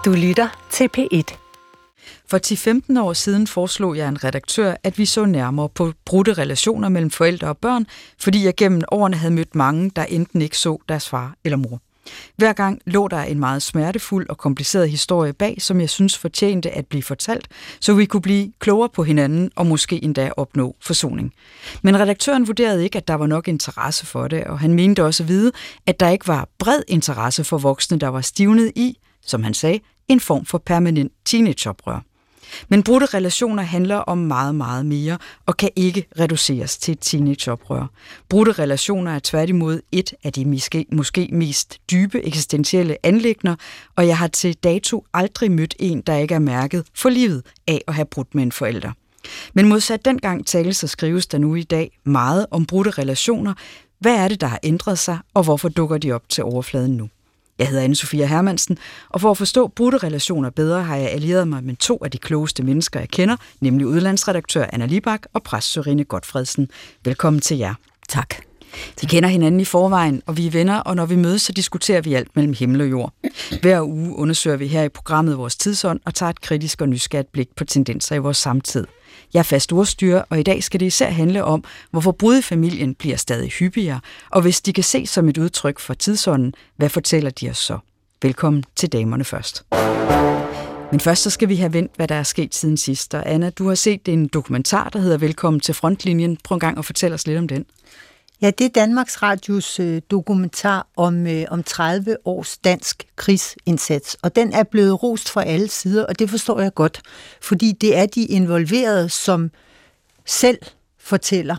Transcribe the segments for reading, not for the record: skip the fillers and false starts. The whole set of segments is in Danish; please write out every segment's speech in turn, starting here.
Du lytter til P1. For 10-15 år siden foreslog jeg en redaktør, at vi så nærmere på brudte relationer mellem forældre og børn, fordi jeg gennem årene havde mødt mange, der enten ikke så deres far eller mor. Hver gang lå der en meget smertefuld og kompliceret historie bag, som jeg synes fortjente at blive fortalt, så vi kunne blive klogere på hinanden og måske endda opnå forsoning. Men redaktøren vurderede ikke, at der var nok interesse for det, og han mente også at vide, at der ikke var bred interesse for voksne, der var stivnet i, som han sagde, en form for permanent teenageoprør. Men brudte relationer handler om meget, meget mere og kan ikke reduceres til et teenageoprør. Brudte relationer er tværtimod et af de måske mest dybe eksistentielle anliggender, og jeg har til dato aldrig mødt en, der ikke er mærket for livet af at have brudt med en forælder. Men modsat dengang tales og skrives der nu i dag meget om brudte relationer. Hvad er det, der har ændret sig, og hvorfor dukker de op til overfladen nu? Jeg hedder Anne-Sophia Hermansen, og for at forstå brudte relationer bedre, har jeg allieret mig med to af de klogeste mennesker, jeg kender, nemlig udlandsredaktør Anna Libak og præst Sørine Gotfredsen. Velkommen til jer. Tak. Vi kender hinanden i forvejen, og vi er venner, og når vi mødes, så diskuterer vi alt mellem himmel og jord. Hver uge undersøger vi her i programmet vores tidsånd og tager et kritisk og nysgerrigt blik på tendenser i vores samtid. Jeg er fast ordstyrer, og i dag skal det især handle om, hvorfor brud i familien bliver stadig hyppigere, og hvis de kan ses som et udtryk for tidsånden, hvad fortæller de os så? Velkommen til Damerne først. Men først så skal vi have vendt, hvad der er sket siden sidst. Og Anna, du har set en dokumentar, der hedder Velkommen til frontlinjen. Prøv en gang at fortælle os lidt om den. Ja, det er Danmarks Radios dokumentar om 30 års dansk krigsindsats, og den er blevet rost fra alle sider, og det forstår jeg godt, fordi det er de involverede, som selv fortæller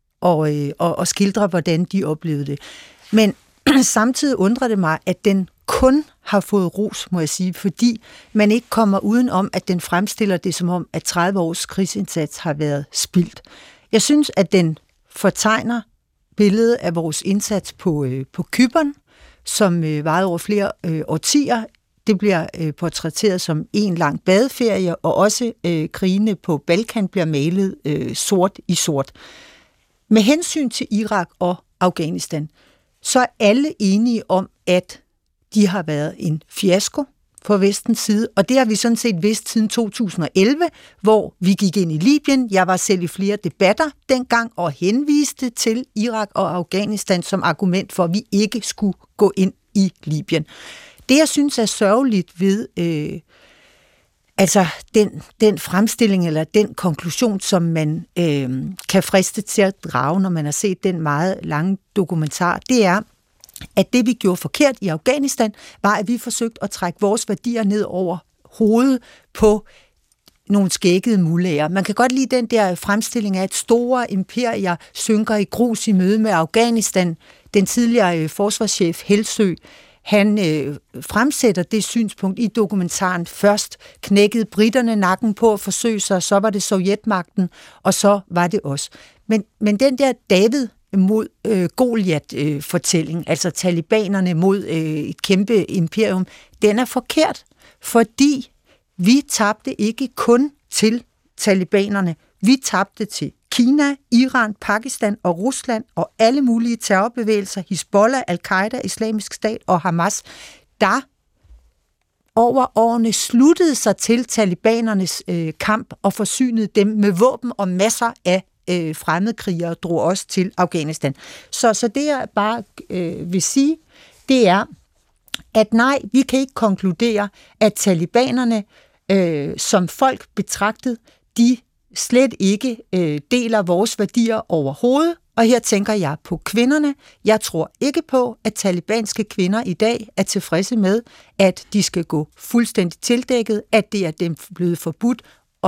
og skildrer, hvordan de oplevede det. Men samtidig undrer det mig, at den kun har fået ros, må jeg sige, fordi man ikke kommer udenom, at den fremstiller det som om, at 30 års krigsindsats har været spildt. Jeg synes, at den fortegner billedet af vores indsats på Cypern, som varede over flere årtier. Det bliver portrætteret som en lang badeferie, og også krigene på Balkan bliver malet sort i sort. Med hensyn til Irak og Afghanistan, så er alle enige om, at de har været en fiasko fra vestens side, og det har vi sådan set vidst siden 2011, hvor vi gik ind i Libyen. Jeg var selv i flere debatter dengang og henviste til Irak og Afghanistan som argument for, at vi ikke skulle gå ind i Libyen. Det, jeg synes er sørgeligt ved den fremstilling eller den konklusion, som man kan friste til at drage, når man har set den meget lange dokumentar, det er, at det, vi gjorde forkert i Afghanistan, var, at vi forsøgte at trække vores værdier ned over hovedet på nogle skækkede mullager. Man kan godt lide den der fremstilling af, at store imperier synker i grus i møde med Afghanistan. Den tidligere forsvarschef Helsø, han fremsætter det synspunkt i dokumentaren. Først knækkede britterne nakken på at forsøge sig, så var det Sovjetmagten, og så var det os. Men den der David mod Goliat-fortælling, altså talibanerne mod et kæmpe imperium, den er forkert, fordi vi tabte ikke kun til talibanerne, vi tabte til Kina, Iran, Pakistan og Rusland og alle mulige terrorbevægelser, Hizbollah, Al-Qaida, Islamisk Stat og Hamas, der over årene sluttede sig til talibanernes kamp og forsynede dem med våben og masser af fremmedkrigere drog også til Afghanistan. Så det jeg bare vil sige, det er, at nej, vi kan ikke konkludere, at talibanerne som folk betragtet, de slet ikke deler vores værdier overhovedet, og her tænker jeg på kvinderne. Jeg tror ikke på, at talibanske kvinder i dag er tilfredse med, at de skal gå fuldstændig tildækket, at det er dem blevet forbudt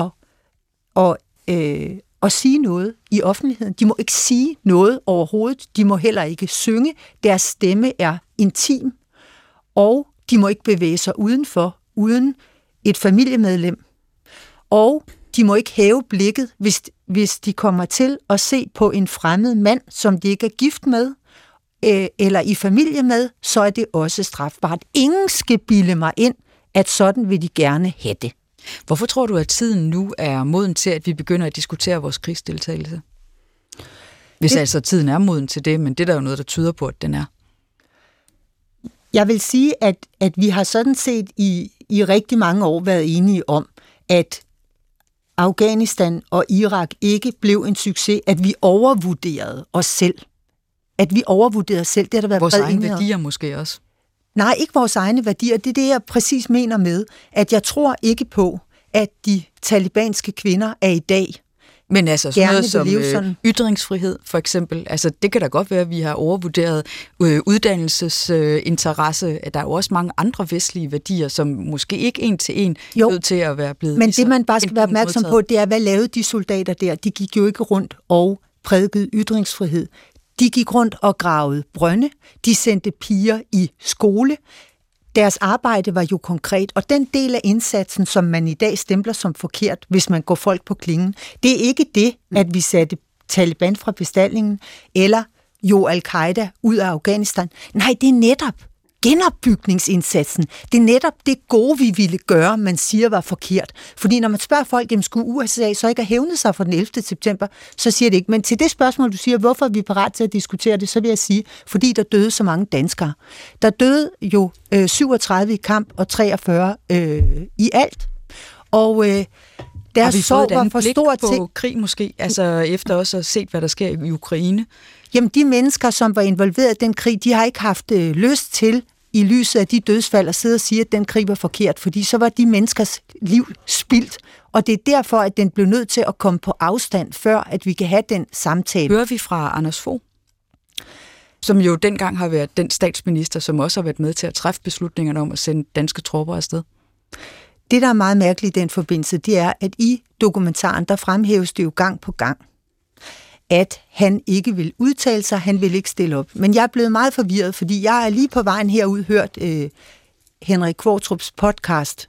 og sige noget i offentligheden. De må ikke sige noget overhovedet. De må heller ikke synge. Deres stemme er intim, og de må ikke bevæge sig udenfor, uden et familiemedlem. Og de må ikke hæve blikket, hvis de kommer til at se på en fremmed mand, som de ikke er gift med, eller i familie med, så er det også strafbart. Ingen skal bilde mig ind, at sådan vil de gerne have det. Hvorfor tror du, at tiden nu er moden til, at vi begynder at diskutere vores krigsdeltagelse? Hvis altså tiden er moden til det, men det er der jo noget, der tyder på, at den er. Jeg vil sige, at vi har sådan set i rigtig mange år været enige om, at Afghanistan og Irak ikke blev en succes, at vi overvurderede os selv. At vi overvurderede os selv, det har der været vores bred egne enighed om. værdier måske også. Nej, ikke vores egne værdier. Det er det, jeg præcis mener med, at jeg tror ikke på, at de talibanske kvinder er i dag men altså sådan noget som sådan. Ytringsfrihed for eksempel, altså det kan da godt være, at vi har overvurderet uddannelsesinteresse. Der er jo også mange andre vestlige værdier, som måske ikke en til en nødt til at være blevet. Men det man bare skal være opmærksom på, det er, hvad lavede de soldater der? De gik jo ikke rundt og prædikede ytringsfrihed. De gik rundt og gravede brønde. De sendte piger i skole. Deres arbejde var jo konkret, og den del af indsatsen, som man i dag stempler som forkert, hvis man går folk på klingen, det er ikke det, at vi satte Taliban fra bestallingen, eller jo al-Qaida ud af Afghanistan. Nej, det er netop genopbygningsindsatsen. Det er netop det gode, vi ville gøre, man siger var forkert. Fordi når man spørger folk, jamen skulle USA så ikke have hævnet sig for den 11. september, så siger det ikke. Men til det spørgsmål, du siger, hvorfor er vi parat til at diskutere det, så vil jeg sige, fordi der døde så mange danskere. Der døde jo 37 i kamp og 43 i alt. Og deres sorg var for stor til... på krig måske, altså efter også at set, hvad der sker i Ukraine? Jamen, de mennesker, som var involveret i den krig, de har ikke haft lyst til, i lyset af de dødsfald, at sidde og sige, at den krig var forkert, fordi så var de menneskers liv spildt. Og det er derfor, at den blev nødt til at komme på afstand, før at vi kan have den samtale. Hører vi fra Anders Fogh, som jo dengang har været den statsminister, som også har været med til at træffe beslutningerne om at sende danske tropper afsted? Det, der er meget mærkeligt i den forbindelse, det er, at i dokumentaren, der fremhæves det jo gang på gang, at han ikke vil udtale sig, han vil ikke stille op. Men jeg er blevet meget forvirret, fordi jeg er lige på vejen herud hørt Henrik Qvortrups podcast,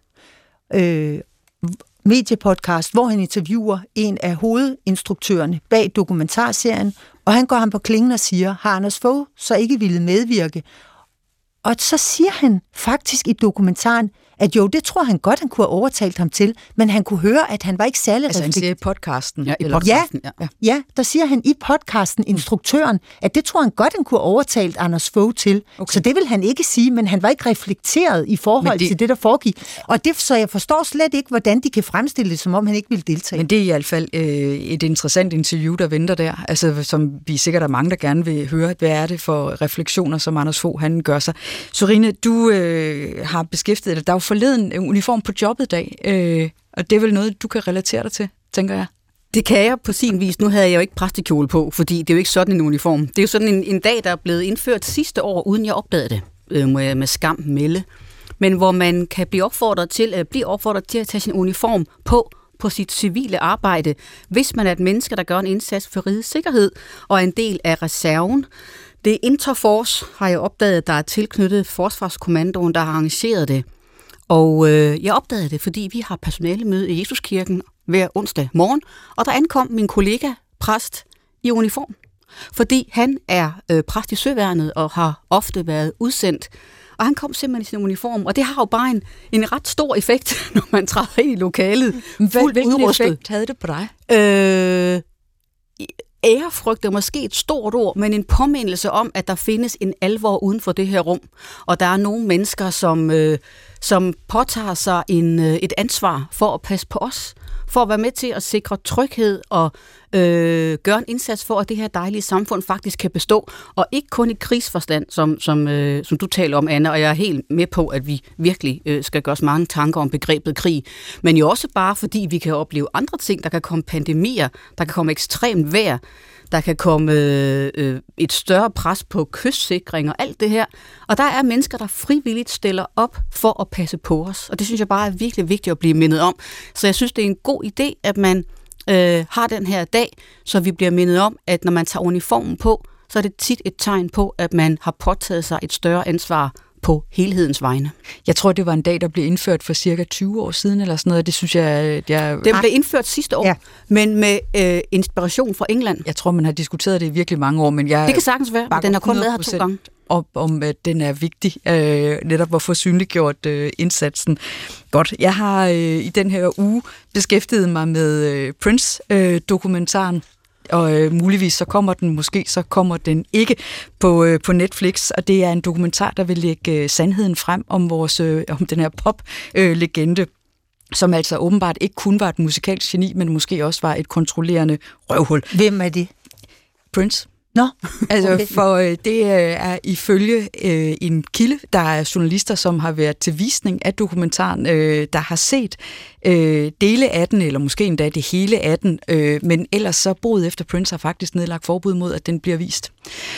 mediepodcast, hvor han interviewer en af hovedinstruktørerne bag dokumentarserien, og han går ham på klingen og siger, har Anders Fogh så ikke ville medvirke? Og så siger han faktisk i dokumentaren, at jo, det tror han godt, han kunne have overtalt ham til, men han kunne høre, at han var ikke særlig altså han siger i podcasten. Ja, i podcasten. Ja, der siger han i podcasten, instruktøren, at det tror han godt, han kunne have overtalt Anders Fogh til. Okay. Så det vil han ikke sige, men han var ikke reflekteret i forhold til det, der foregik. Og det, så jeg forstår slet ikke, hvordan de kan fremstille det, som om han ikke vil deltage. Men det er i hvert fald et interessant interview, der venter der, altså som vi sikkert er mange, der gerne vil høre. Hvad er det for refleksioner, som Anders Fogh han gør sig? Sorine, du har beskæftiget dig. Der er jo forleden uniform på jobbet i dag, og det er vel noget, du kan relatere dig til, tænker jeg? Det kan jeg på sin vis. Nu havde jeg jo ikke præstekjole på, fordi det er jo ikke sådan en uniform. Det er jo sådan en dag, der er blevet indført sidste år, uden jeg opdagede det, må jeg med skam melde. Men hvor man kan blive opfordret til at tage sin uniform på sit civile arbejde, hvis man er et menneske, der gør en indsats for rigets sikkerhed og er en del af reserven. Det er Interforce, har jeg opdaget, der er tilknyttet Forsvarskommandoen, der har arrangeret det. Og jeg opdagede det, fordi vi har personalemøde i Jesuskirken hver onsdag morgen, og der ankom min kollega, præst, i uniform. Fordi han er præst i Søværnet og har ofte været udsendt. Og han kom simpelthen i sin uniform, og det har jo bare en ret stor effekt, når man træder ind i lokalet. Hvilken effekt havde det på dig? Ærefrygt er måske et stort ord, men en påmindelse om, at der findes en alvor uden for det her rum. Og der er nogle mennesker, som påtager sig et ansvar for at passe på os, for at være med til at sikre tryghed og gøre en indsats for, at det her dejlige samfund faktisk kan bestå. Og ikke kun i krigsforstand, som du taler om, Anna, og jeg er helt med på, at vi virkelig skal gøre os mange tanker om begrebet krig, men jo også bare fordi vi kan opleve andre ting. Der kan komme pandemier, der kan komme ekstremt vejr, der kan komme et større pres på kystsikring og alt det her. Og der er mennesker, der frivilligt stiller op for at passe på os. Og det synes jeg bare er virkelig vigtigt at blive mindet om. Så jeg synes, det er en god idé, at man har den her dag, så vi bliver mindet om, at når man tager uniformen på, så er det tit et tegn på, at man har påtaget sig et større ansvar på helhedens vegne. Jeg tror, det var en dag, der blev indført for cirka 20 år siden, eller sådan noget. Det synes jeg... Den blev indført sidste år, men med inspiration fra England. Jeg tror, man har diskuteret det i virkelig mange år, men jeg... Det kan sagtens være, den har kun været her 2 gange. Om at den er vigtig, netop at få synliggjort indsatsen. Godt, jeg har i den her uge beskæftiget mig med Prince-dokumentaren, og muligvis så kommer den, måske så kommer den ikke på Netflix, og det er en dokumentar, der vil lægge sandheden frem om den her pop-legende, som altså åbenbart ikke kun var et musikalsk geni, men måske også var et kontrollerende røvhul. Hvem er det? Prince. Nå, altså, okay. For det er ifølge en kilde, der er journalister, som har været til visning af dokumentaren, der har set dele af den, eller måske endda det hele af den, men ellers så boet efter Prince har faktisk nedlagt forbud mod, at den bliver vist.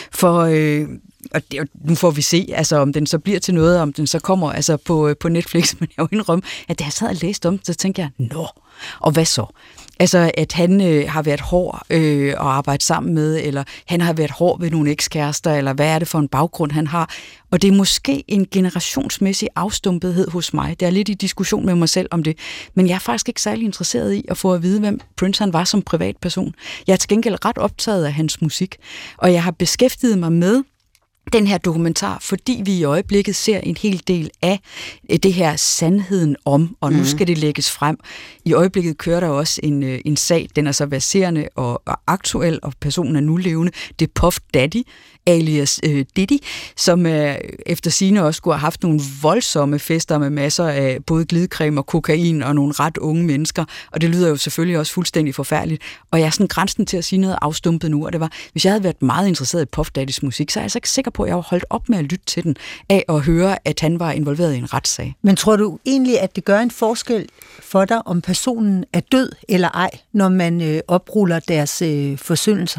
Og nu får vi se, altså, om den så bliver til noget, om den så kommer altså, på Netflix, men jeg vil indrømme, at da jeg sad og læste om det, så tænkte jeg, og hvad så? Altså, at han har været hård at arbejde sammen med, eller han har været hård ved nogle ekskærester, eller hvad er det for en baggrund, han har? Og det er måske en generationsmæssig afstumpethed hos mig. Det er lidt i diskussion med mig selv om det, men jeg er faktisk ikke særlig interesseret i at få at vide, hvem Prince han var som privatperson. Jeg er til gengæld ret optaget af hans musik, og jeg har beskæftiget mig med den her dokumentar, fordi vi i øjeblikket ser en hel del af det her sandheden om, og nu skal det lægges frem. I øjeblikket kører der også en sag, den er så verserende og aktuel, og personen er nu levende. Det er Puff Daddy, alias Diddy, som efter sigende også skulle have haft nogle voldsomme fester med masser af både glidecreme og kokain og nogle ret unge mennesker, og det lyder jo selvfølgelig også fuldstændig forfærdeligt. Og jeg er sådan grænsen til at sige noget afstumpet nu, og det var, hvis jeg havde været meget interesseret i Puff Daddys musik, så er jeg altså ikke sikker på, at jeg var holdt op med at lytte til den, af at høre, at han var involveret i en retssag. Men tror du egentlig, at det gør en forskel for dig, om personen er død eller ej, når man opruller deres forsyndelser?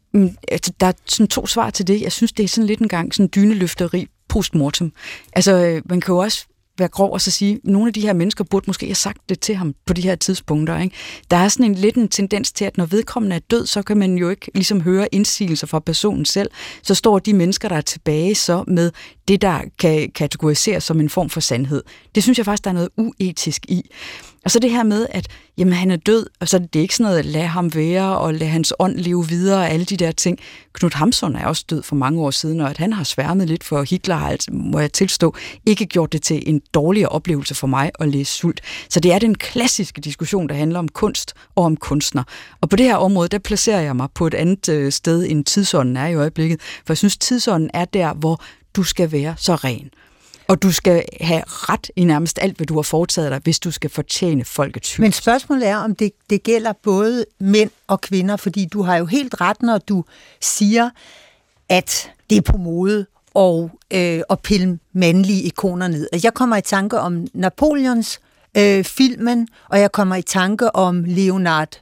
Der er sådan 2 svar til det. Jeg synes, det er sådan lidt en gang sådan dyneløfteri postmortem. Altså, man kan jo også være grov og så sige, at nogle af de her mennesker burde måske have sagt det til ham på de her tidspunkter. Ikke? Der er sådan lidt en tendens til, at når vedkommende er død, så kan man jo ikke ligesom høre indsigelser fra personen selv. Så står de mennesker, der er tilbage så med det, der kan kategoriseres som en form for sandhed. Det synes jeg faktisk, der er noget uetisk i. Og så det her med, at jamen, han er død, og så det er ikke sådan noget, at lade ham være, og lade hans ånd leve videre, og alle de der ting. Knut Hamsun er også død for mange år siden, og at han har sværmet lidt for Hitler, har altså, må jeg tilstå, ikke gjort det til en dårligere oplevelse for mig at læse Sult. Så det er den klassiske diskussion, der handler om kunst og om kunstner. Og på det her område, der placerer jeg mig på et andet sted, end tidsånden er i øjeblikket, for jeg synes, tidsånden er der, hvor du skal være så ren. Og du skal have ret i nærmest alt, hvad du har foretaget dig, hvis du skal fortjene folkets hyldest. Men spørgsmålet er, om det gælder både mænd og kvinder, fordi du har jo helt ret, når du siger, at det er på mode at pille mandlige ikoner ned. Jeg kommer i tanke om Napoleons filmen, og jeg kommer i tanke om Leonard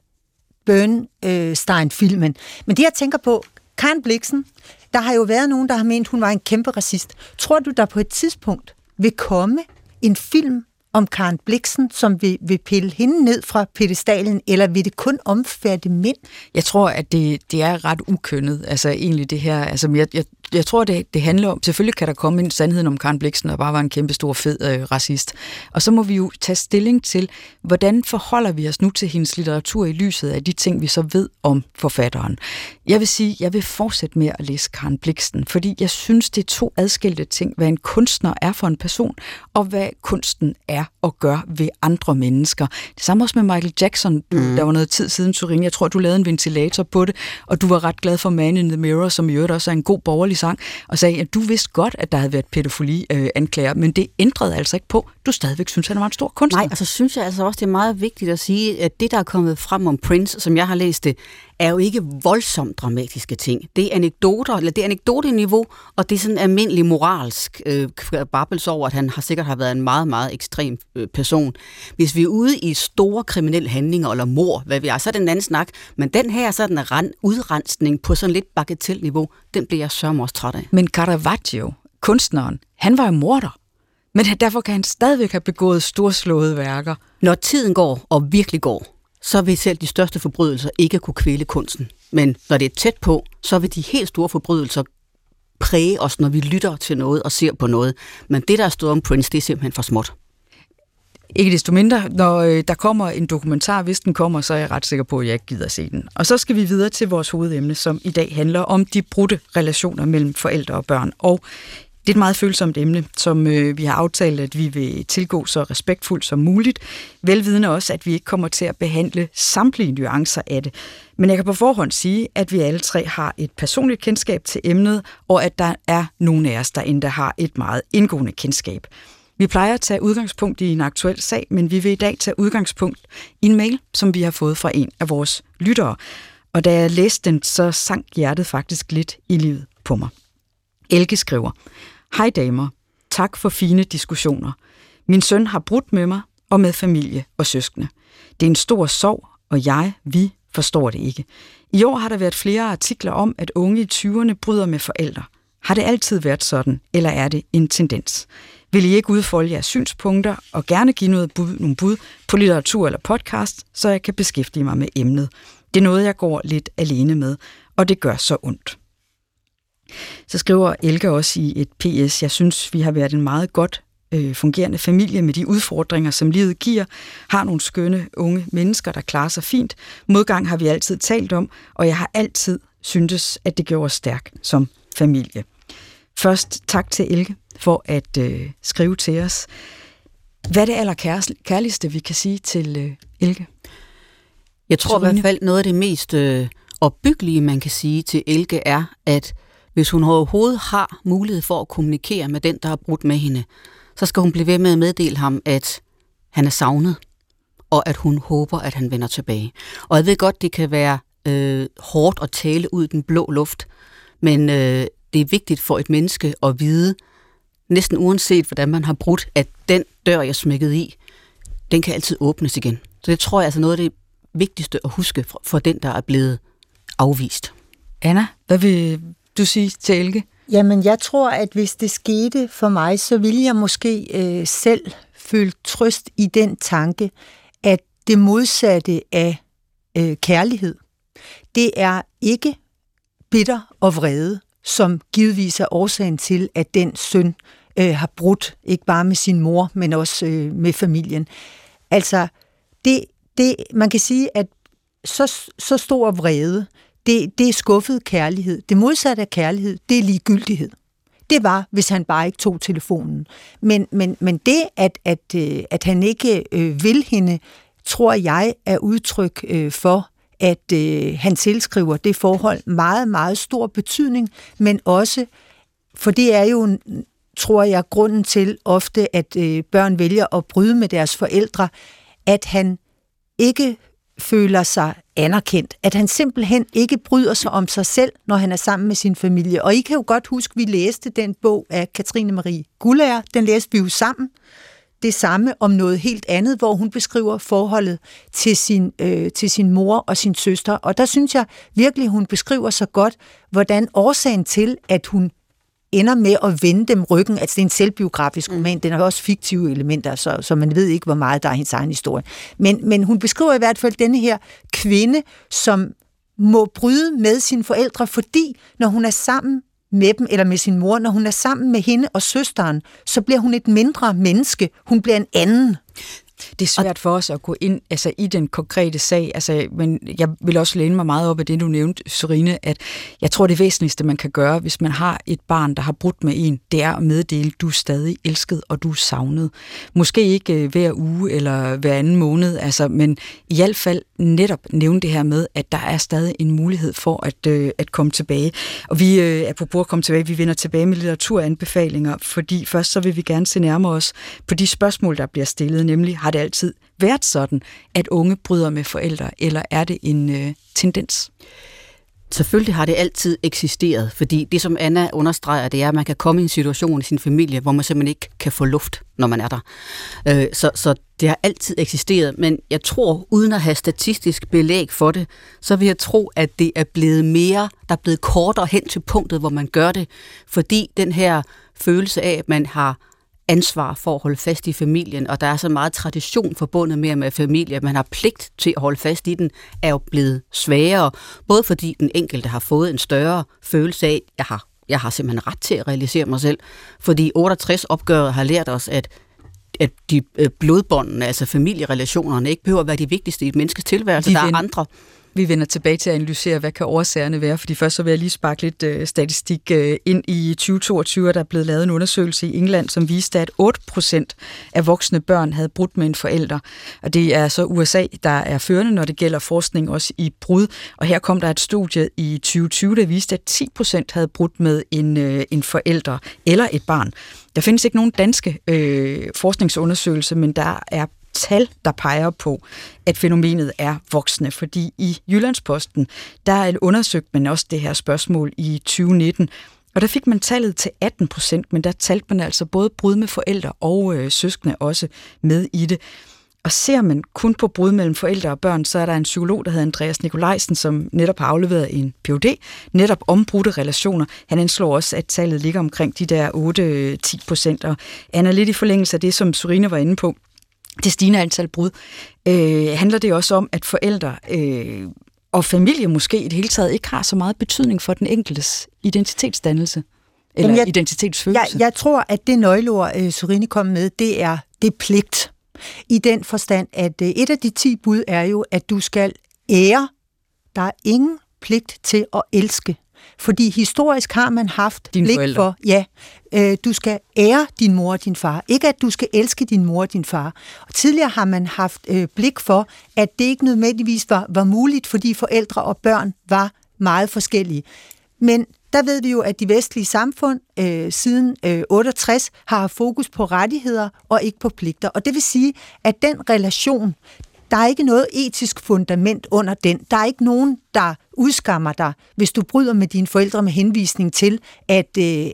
Bernstein-filmen. Men det, jeg tænker på, Karen Blixen, der har jo været nogen, der har ment, hun var en kæmpe racist. Tror du, der på et tidspunkt vil komme en film om Karen Blixen, som vil pille hende ned fra pedestalen, eller vil det kun omfatte mænd? Jeg tror, at det er ret ukønnet, altså egentlig det her. Altså, jeg tror, det handler om, selvfølgelig kan der komme en sandhed om Karen Blixen, der bare var en kæmpe stor fed racist. Og så må vi jo tage stilling til, hvordan forholder vi os nu til hendes litteratur i lyset af de ting, vi så ved om forfatteren. Jeg vil sige, jeg vil fortsætte med at læse Karen Blixen, fordi jeg synes, det er 2 adskilte ting, hvad en kunstner er for en person, og hvad kunsten er og gør ved andre mennesker. Det samme også med Michael Jackson. Der var noget tid siden, Turin. Jeg tror, du lavede en ventilator på det, og du var ret glad for Man in the Mirror, som i øvrigt også er en god borgerlig sang, og sagde, at du vidste godt, at der havde været pædofili-anklager, men det ændrede altså ikke på. Du stadigvæk synes, han var en stor kunstner. Nej, altså synes jeg altså også, det er meget vigtigt at sige, at det, der er kommet frem om Prince, som jeg har læst det, er jo ikke voldsomt dramatiske ting. Det er anekdoter, eller det er anekdoteniveau, og det er sådan almindelig moralsk babbelse over, at han sikkert har været en meget, meget ekstrem person. Hvis vi er ude i store kriminelle handlinger, eller mord, hvad vi er, så er det en anden snak, men den her, så er den udrensning på sådan lidt bagatelniveau, den bliver jeg sørme også træt af. Men Caravaggio, kunstneren, han var jo morder. Men derfor kan han stadigvæk have begået storslåede værker. Når tiden går, og virkelig går, så vil selv de største forbrydelser ikke kunne kvæle kunsten. Men når det er tæt på, så vil de helt store forbrydelser præge os, når vi lytter til noget og ser på noget. Men det, der er stået om Prince, det er simpelthen for småt. Ikke desto mindre, når der kommer en dokumentar, hvis den kommer, så er jeg ret sikker på, at jeg ikke gider at se den. Og så skal vi videre til vores hovedemne, som i dag handler om de brudte relationer mellem forældre og børn. Og Det er et meget følsomt emne, som vi har aftalt, at vi vil tilgå så respektfuldt som muligt. Velvidende også, at vi ikke kommer til at behandle samtlige nuancer af det. Men jeg kan på forhånd sige, at vi alle tre har et personligt kendskab til emnet, og at der er nogle af os, der endda har et meget indgående kendskab. Vi plejer at tage udgangspunkt i en aktuel sag, men vi vil i dag tage udgangspunkt i en mail, som vi har fået fra en af vores lyttere. Og da jeg læste den, så sank hjertet faktisk lidt i livet på mig. Elke skriver: Hej damer, tak for fine diskussioner. Min søn har brudt med mig og med familie og søskende. Det er en stor sorg, og vi forstår det ikke. I år har der været flere artikler om, at unge i 20'erne bryder med forældre. Har det altid været sådan, eller er det en tendens? Vil I ikke udfolde jeres synspunkter og gerne give nogle bud på litteratur eller podcast, så jeg kan beskæftige mig med emnet? Det er noget, jeg går lidt alene med, og det gør så ondt. Så skriver Elke også i et PS: Jeg synes, vi har været en meget godt fungerende familie med de udfordringer, som livet giver. Har nogle skønne unge mennesker, der klarer sig fint. Modgang har vi altid talt om, og jeg har altid syntes, at det gjorde os stærk som familie. Først tak til Elke for at skrive til os. Hvad er det allerkærligste, vi kan sige til Elke? Jeg tror i hvert fald, noget af det mest opbyggelige, man kan sige til Elke, er, at hvis hun overhovedet har mulighed for at kommunikere med den, der har brudt med hende, så skal hun blive ved med at meddele ham, at han er savnet, og at hun håber, at han vender tilbage. Og jeg ved godt, det kan være hårdt at tale ud i den blå luft, men det er vigtigt for et menneske at vide, næsten uanset hvordan man har brudt, at den dør, jeg smækkede i, den kan altid åbnes igen. Så det tror jeg er altså noget af det vigtigste at huske for den, der er blevet afvist. Anna, hvad vil du sige til Elke? Jamen, jeg tror, at hvis det skete for mig, så ville jeg måske selv føle trøst i den tanke, at det modsatte af kærlighed, det er ikke bitter og vrede, som givetvis er årsagen til, at den søn har brudt, ikke bare med sin mor, men også med familien. Altså, man kan sige, at så stor vrede, det er skuffet kærlighed. Det modsatte af kærlighed, det er ligegyldighed. Det var, hvis han bare ikke tog telefonen. Men det, at han ikke vil hende, tror jeg er udtryk for, at han tilskriver det forhold meget, meget stor betydning, men også, for det er jo, tror jeg, grunden til ofte, at børn vælger at bryde med deres forældre, at han ikke føler sig anerkendt, at han simpelthen ikke bryder sig om sig selv, når han er sammen med sin familie. Og I kan jo godt huske, vi læste den bog af Katrine Marie Guldager, den læste vi jo sammen. Det samme om noget helt andet, hvor hun beskriver forholdet til sin mor og sin søster. Og der synes jeg virkelig, hun beskriver så godt, hvordan årsagen til, at hun ender med at vende dem ryggen, altså det er en selvbiografisk roman, den har også fiktive elementer, så man ved ikke, hvor meget der er hendes egen historie. Men hun beskriver i hvert fald denne her kvinde, som må bryde med sine forældre, fordi når hun er sammen med dem, eller med sin mor, når hun er sammen med hende og søsteren, så bliver hun et mindre menneske. Hun bliver en anden. Det er svært for os at gå ind i den konkrete sag, men jeg vil også læne mig meget op af det, du nævnte, Sørine, at jeg tror, det væsentligste, man kan gøre, hvis man har et barn, der har brudt med en, det er at meddele, du er stadig elsket, og du er savnet. Måske ikke hver uge eller hver anden måned, men i hvert fald netop nævne det her med, at der er stadig en mulighed for at komme tilbage. Og vi er på bord at komme tilbage, vi vender tilbage med litteraturanbefalinger, fordi først så vil vi gerne se nærmere os på de spørgsmål, der bliver stillet, nemlig har det altid været sådan, at unge bryder med forældre, eller er det en tendens? Selvfølgelig har det altid eksisteret, fordi det, som Anna understreger, det er, at man kan komme i en situation i sin familie, hvor man simpelthen ikke kan få luft, når man er der. Så det har altid eksisteret, men jeg tror, uden at have statistisk belæg for det, så vil jeg tro, at det er blevet mere, der er blevet kortere hen til punktet, hvor man gør det, fordi den her følelse af, at man har ansvar for at holde fast i familien, og der er så meget tradition forbundet med familie, at man har pligt til at holde fast i den, er jo blevet sværere, både fordi den enkelte har fået en større følelse af, jeg har simpelthen ret til at realisere mig selv, fordi 68-opgøret har lært os, at de blodbåndene, altså familierelationerne, ikke behøver at være de vigtigste i et menneskes tilværelse. Der er andre Vi vender tilbage til at analysere, hvad kan årsagerne være, fordi først så vil jeg lige sparke lidt statistik ind. I 2022 er der blevet lavet en undersøgelse i England, som viste, at 8% af voksne børn havde brudt med en forælder. Og det er så USA, der er førende, når det gælder forskning også i brud. Og her kom der et studie i 2020, der viste, at 10% havde brudt med en forælder eller et barn. Der findes ikke nogen danske forskningsundersøgelser, men der er tal, der peger på, at fænomenet er voksne, fordi i Jyllandsposten, der er undersøgt man også det her spørgsmål i 2019, og der fik man tallet til 18%, men der talte man altså både brud med forældre og søskende også med i det. Og ser man kun på brud mellem forældre og børn, så er der en psykolog, der hedder Andreas Nikolajsen, som netop har afleveret en Ph.D. netop om brudte relationer. Han anslår også, at tallet ligger omkring de der 8-10%, og han er lidt i forlængelse af det, som Sørine var inde på. Det stigende antal brud. Handler det også om, at forældre og familie måske i det hele taget ikke har så meget betydning for den enkeltes identitetsdannelse eller identitetsfølelse? Jeg tror, at det nøgleord, Sørine kom med, det er pligt. I den forstand, at et af de 10 bud er jo, at du skal ære. Der er ingen pligt til at elske. Fordi historisk har man haft din blik forældre. for, du skal ære din mor og din far. Ikke at du skal elske din mor og din far. Og tidligere har man haft blik for, at det ikke nødvendigvis var muligt, fordi forældre og børn var meget forskellige. Men der ved vi jo, at de vestlige samfund siden 68 har fokus på rettigheder og ikke på pligter. Og det vil sige, at den relation, der er ikke noget etisk fundament under den. Der er ikke nogen, der udskammer dig, hvis du bryder med dine forældre med henvisning til, at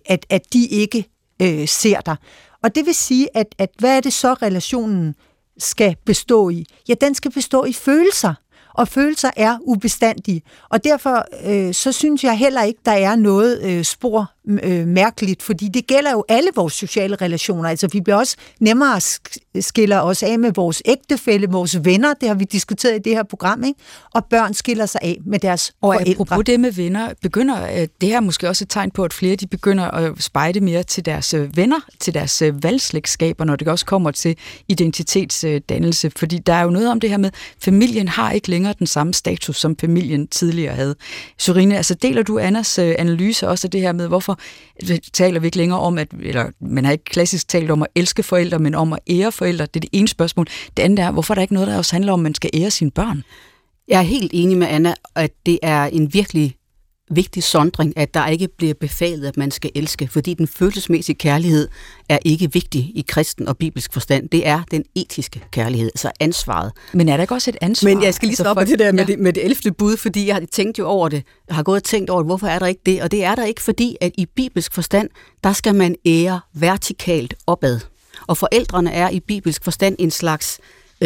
de ikke ser dig. Og det vil sige, at hvad er det så, relationen skal bestå i? Ja, den skal bestå i følelser. Og følelser er ubestandige. Og derfor så synes jeg heller ikke, der er noget spor mærkeligt, fordi det gælder jo alle vores sociale relationer. Altså vi bliver også nemmere skiller os af med vores ægtefælle, vores venner, det har vi diskuteret i det her program, ikke? Og børn skiller sig af med deres forældre. Og apropos det med venner, begynder det her måske også et tegn på, at flere de begynder at spejde mere til deres venner, til deres valgslægtskaber, når det også kommer til identitetsdannelse, fordi der er jo noget om det her med, familien har ikke længere den samme status, som familien tidligere havde. Sørine, altså deler du Annas analyse også af det her med, hvorfor taler vi ikke længere om, eller man har ikke klassisk talt om at elske forældre, men om at ære forældre? Det er det ene spørgsmål. Det andet er, hvorfor der ikke noget, der også handler om, at man skal ære sine børn? Jeg er helt enig med Anna, at det er en virkelig vigtig sondring, at der ikke bliver befalet, at man skal elske, fordi den følelsesmæssige kærlighed er ikke vigtig i kristen og bibelsk forstand. Det er den etiske kærlighed, altså ansvaret. Men er der ikke også et ansvar? Men jeg skal lige stoppe det der med det 11. bud, fordi jeg har tænkt jo over det. Jeg har gået og tænkt over det, hvorfor er der ikke det? Og det er der ikke, fordi at i bibelsk forstand, der skal man ære vertikalt opad. Og forældrene er i bibelsk forstand en slags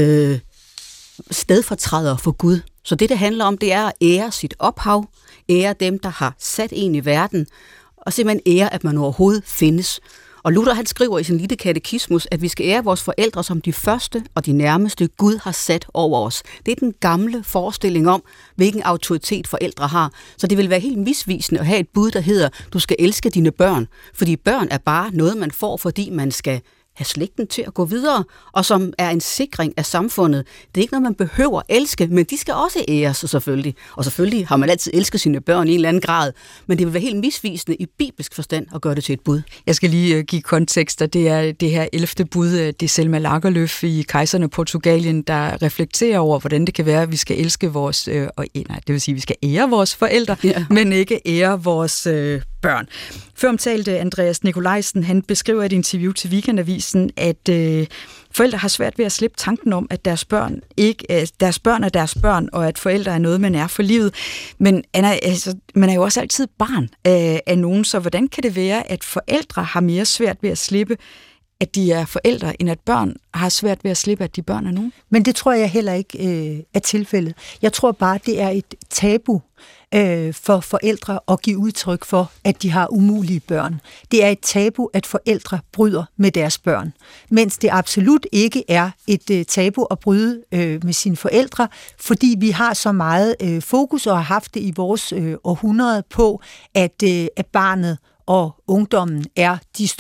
stedfortræder for Gud. Så det handler om, det er at ære sit ophav, ære dem, der har sat en i verden, og simpelthen ære, at man overhovedet findes. Og Luther, han skriver i sin lille katekismus, at vi skal ære vores forældre som de første og de nærmeste, Gud har sat over os. Det er den gamle forestilling om, hvilken autoritet forældre har. Så det vil være helt misvisende at have et bud, der hedder, du skal elske dine børn. Fordi børn er bare noget, man får, fordi man skal have slægten til at gå videre, og som er en sikring af samfundet. Det er ikke noget, man behøver elske, men de skal også æres selvfølgelig. Og selvfølgelig har man altid elsket sine børn i en eller anden grad, men det vil være helt misvisende i bibelsk forstand at gøre det til et bud. Jeg skal lige give kontekst, og det er det her 11. bud, det er Selma Lagerlöf i Kejserne Portugalien, der reflekterer over, hvordan det kan være, at vi skal elske vores, det vil sige, at vi skal ære vores forældre, men ikke ære vores børn. Før omtalte Andreas Nikolajsen, han beskriver et interview til Weekendavisen, at forældre har svært ved at slippe tanken om, at deres børn er deres børn, og at forældre er noget, man er for livet. Men Anna, altså, man er jo også altid barn af nogen, så hvordan kan det være, at forældre har mere svært ved at slippe, at de er forældre, end at børn har svært ved at slippe, at de børn er nogen? Men det tror jeg heller ikke er tilfældet. Jeg tror bare, det er et tabu for forældre at give udtryk for, at de har umulige børn. Det er et tabu, at forældre bryder med deres børn. Mens det absolut ikke er et tabu at bryde med sine forældre, fordi vi har så meget fokus og har haft det i vores århundrede på, at barnet og ungdommen er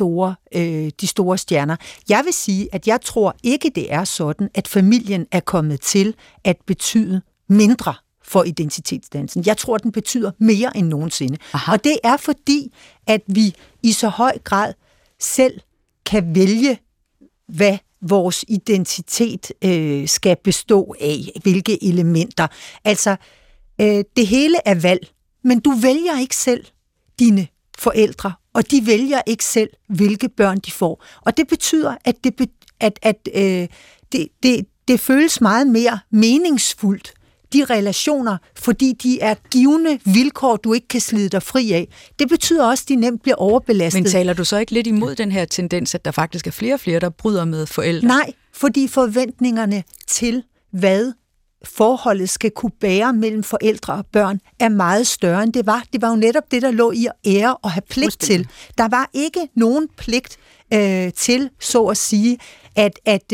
de store stjerner. Jeg vil sige, at jeg tror ikke, det er sådan, at familien er kommet til at betyde mindre for identitetsdannelsen. Jeg tror, den betyder mere end nogensinde. Aha. Og det er fordi, at vi i så høj grad selv kan vælge, hvad vores identitet skal bestå af, hvilke elementer. Altså, det hele er valg, men du vælger ikke selv dine forældre, og de vælger ikke selv, hvilke børn de får. Og det betyder, at det føles meget mere meningsfuldt, de relationer, fordi de er givne vilkår, du ikke kan slide dig fri af. Det betyder også, at de nemt bliver overbelastet. Men taler du så ikke lidt imod den her tendens, at der faktisk er flere og flere, der bryder med forældre? Nej, fordi forventningerne til, hvad forholdet skal kunne bære mellem forældre og børn, er meget større end det var. Det var jo netop det, der lå i at ære og have pligt til. Der var ikke nogen pligt til, så at sige, at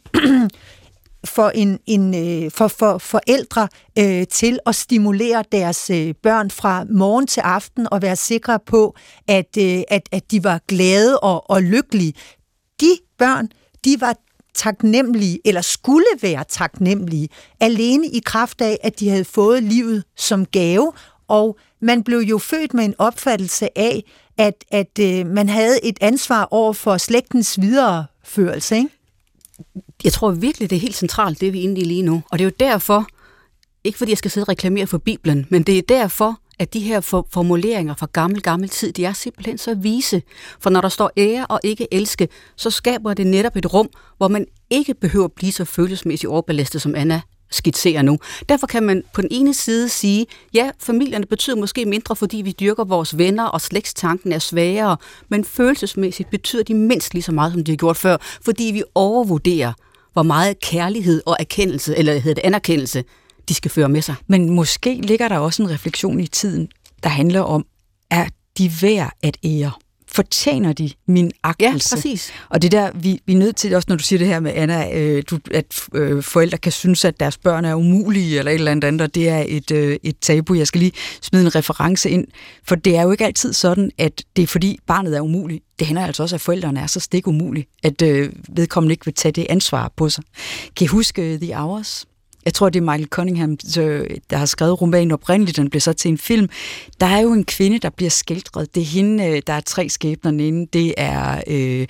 for forældre til at stimulere deres børn fra morgen til aften og være sikre på, at de var glade og lykkelige. De børn, de var taknemmelige, eller skulle være taknemmelige, alene i kraft af, at de havde fået livet som gave, og man blev jo født med en opfattelse af, at man havde et ansvar over for slægtens videreførelse, ikke? Jeg tror virkelig, det er helt centralt, det vi er inde i lige nu. Og det er jo derfor, ikke fordi jeg skal sidde og reklamere for Bibelen, men det er derfor, at de her formuleringer fra gammel tid, de er simpelthen så vise. For når der står ære og ikke elske, så skaber det netop et rum, hvor man ikke behøver at blive så følelsesmæssigt overbelastet, som Anna skitserer nu. Derfor kan man på den ene side sige, ja, familierne betyder måske mindre, fordi vi dyrker vores venner, og slægtstanken er svagere, men følelsesmæssigt betyder de mindst lige så meget, som de har gjort før, fordi vi overvurderer, hvor meget kærlighed og erkendelse, eller hedder det anerkendelse, de skal føre med sig. Men måske ligger der også en refleksion i tiden, der handler om, er de værd at ære? Fortjener de min agtelse? Ja, præcis. Og det der, vi er nødt til, også når du siger det her med Anna, at forældre kan synes, at deres børn er umulige, eller et eller andet, og det er et tabu. Jeg skal lige smide en reference ind, for det er jo ikke altid sådan, at det er fordi barnet er umuligt. Det hænder altså også, at forældrene er så stik umulige, at vedkommende ikke vil tage det ansvar på sig. Kan I huske The Hours? Jeg tror, det er Michael Cunningham, der har skrevet romanen oprindeligt, den blev så til en film. Der er jo en kvinde, der bliver skildret. Det er hende, der er 3 skæbner inde. Det er...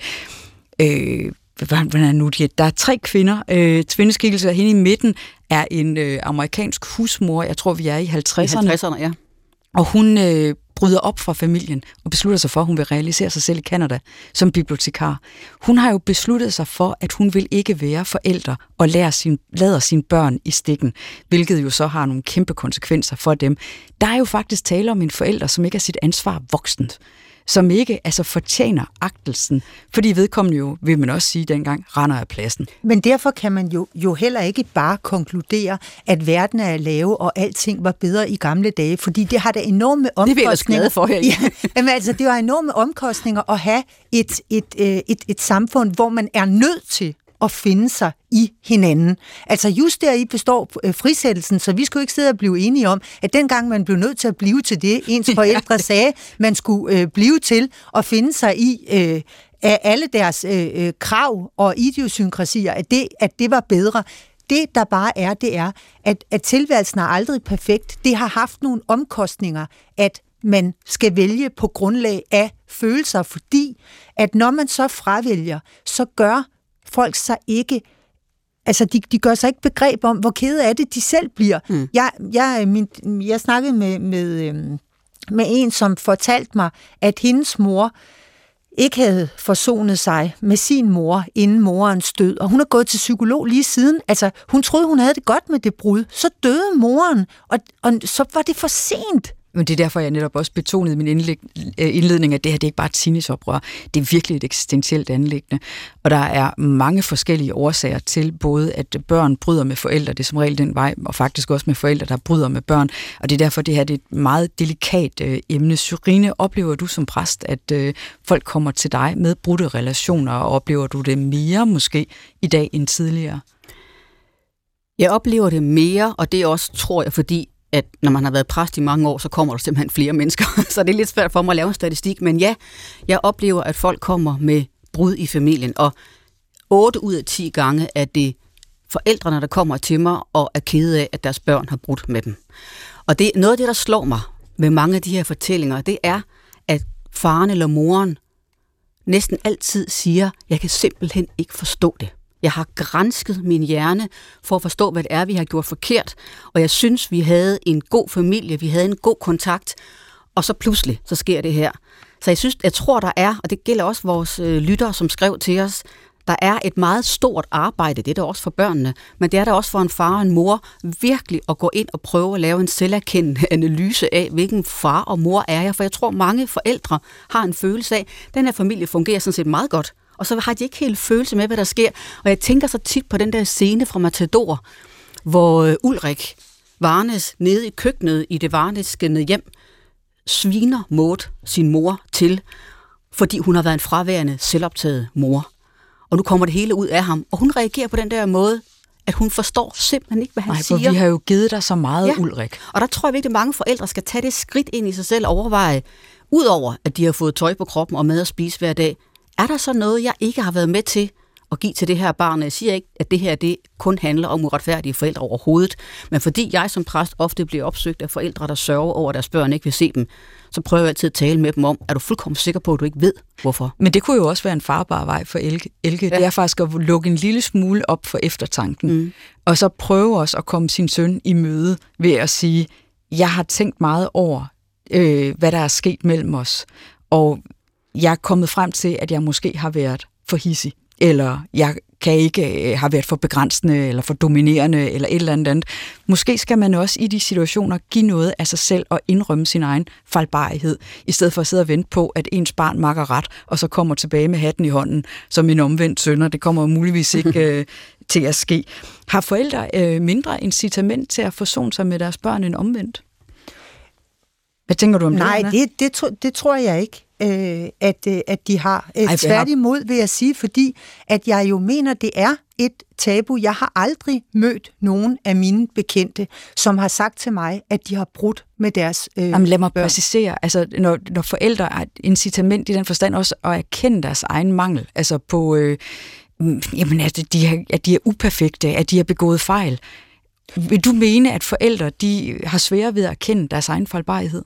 hvordan er nu det? Der er 3 kvinder. Tvindeskikkelse, og hende i midten er en amerikansk husmor. Jeg tror, vi er i 50'erne. I 50'erne, ja. Og hun bryder op fra familien og beslutter sig for, at hun vil realisere sig selv i Canada som bibliotekar. Hun har jo besluttet sig for, at hun vil ikke være forælder og lader sine børn i stikken, hvilket jo så har nogle kæmpe konsekvenser for dem. Der er jo faktisk tale om en forælder, som ikke er sit ansvar voksent, som ikke fortjener agtelsen, fordi vedkommende jo, vil man også sige dengang, render af pladsen. Men derfor kan man jo heller ikke bare konkludere, at verden er lave, og alting var bedre i gamle dage, fordi det har da enorme omkostninger. Det er vi ellers for her. Ja, men altså, det har enorme omkostninger at have et samfund, hvor man er nødt til at finde sig i hinanden. Altså just deri består frisættelsen, så vi skulle ikke sidde og blive enige om, at dengang man blev nødt til at blive til det, ens forældre sagde, man skulle blive til at finde sig i af alle deres krav og idiosynkrasier, at det var bedre. Det, der bare er, det er, at tilværelsen er aldrig perfekt. Det har haft nogle omkostninger, at man skal vælge på grundlag af følelser, fordi at når man så fravælger, så gør folk sig ikke, altså de gør sig ikke begreb om, hvor kede af det de selv bliver. Jeg snakkede med en, som fortalte mig, at hendes mor ikke havde forsonet sig med sin mor inden morens død, og hun er gået til psykolog lige siden. Altså, hun troede, hun havde det godt med det brud. Så døde moren, og så var det for sent. Men det er derfor, jeg netop også betonede i min indledning, at det her det er ikke bare et teenageoprør. Det er virkelig et eksistentielt anliggende. Og der er mange forskellige årsager til både, at børn bryder med forældre, det er som regel den vej, og faktisk også med forældre, der bryder med børn. Og det er derfor, det her det er et meget delikat emne. Sørine, oplever du som præst, at folk kommer til dig med brudte relationer, og oplever du det mere måske i dag end tidligere? Jeg oplever det mere, og det er også, tror jeg, fordi at når man har været præst i mange år, så kommer der simpelthen flere mennesker. Så det er lidt svært for mig at lave en statistik. Men ja, jeg oplever, at folk kommer med brud i familien. Og 8 ud af 10 gange er det forældrene, der kommer til mig og er kede af, at deres børn har brudt med dem. Og det noget af det, der slår mig med mange af de her fortællinger, det er, at faren eller moren næsten altid siger, jeg kan simpelthen ikke forstå det. Jeg har gransket min hjerne for at forstå, hvad det er, vi har gjort forkert, og jeg synes, vi havde en god familie, vi havde en god kontakt, og så pludselig, så sker det her. Så jeg tror, der er, og det gælder også vores lyttere, som skrev til os, der er et meget stort arbejde, det er der også for børnene, men det er der også for en far og en mor, virkelig at gå ind og prøve at lave en selverkendende analyse af, hvilken far og mor er jeg, for jeg tror, mange forældre har en følelse af, at den her familie fungerer sådan set meget godt, og så har de ikke helt følelse med, hvad der sker, og jeg tænker så tit på den der scene fra Matador, hvor Ulrik Varnes nede i køkkenet i det varneskende hjem, sviner Maud sin mor til, fordi hun har været en fraværende, selvoptaget mor. Og nu kommer det hele ud af ham, og hun reagerer på den der måde, at hun forstår simpelthen ikke, hvad han siger. For vi har jo givet dig så meget, Ulrik. Og der tror jeg virkelig, at mange forældre skal tage det skridt ind i sig selv og overveje, udover at de har fået tøj på kroppen og mad at spise hver dag, er der så noget, jeg ikke har været med til at give til det her barn? Jeg siger ikke, at det her det kun handler om uretfærdige forældre overhovedet, men fordi jeg som præst ofte bliver opsøgt af forældre, der sørger over, at deres børn ikke vil se dem, så prøver jeg altid at tale med dem om, er du fuldkommen sikker på, at du ikke ved, hvorfor? Men det kunne jo også være en farbar vej for Elke. Ja. Det er faktisk at lukke en lille smule op for eftertanken, og så prøve også at komme sin søn i møde ved at sige, jeg har tænkt meget over, hvad der er sket mellem os, og jeg er kommet frem til, at jeg måske har været for hidsig, eller jeg kan ikke have været for begrænsende, eller for dominerende, eller et eller andet. Måske skal man også i de situationer give noget af sig selv og indrømme sin egen fejlbarlighed, i stedet for at sidde og vente på, at ens barn makker ret, og så kommer tilbage med hatten i hånden, som en omvendt sønner. Det kommer muligvis ikke til at ske. Har forældre mindre incitament til at forsone sig med deres børn end omvendt? Hvad tænker du om det? Nej, det tror jeg ikke, at de har. Tværtimod vil jeg sige, fordi at jeg jo mener, det er et tabu. Jeg har aldrig mødt nogen af mine bekendte, som har sagt til mig, at de har brudt med deres Jamen, lad mig præcisere. Altså, når forældre har et incitament i den forstand også at erkende deres egen mangel, altså på, at de er uperfekte, at de har begået fejl. Vil du mene, at forældre de har svære ved at erkende deres egen fejlbarlighed?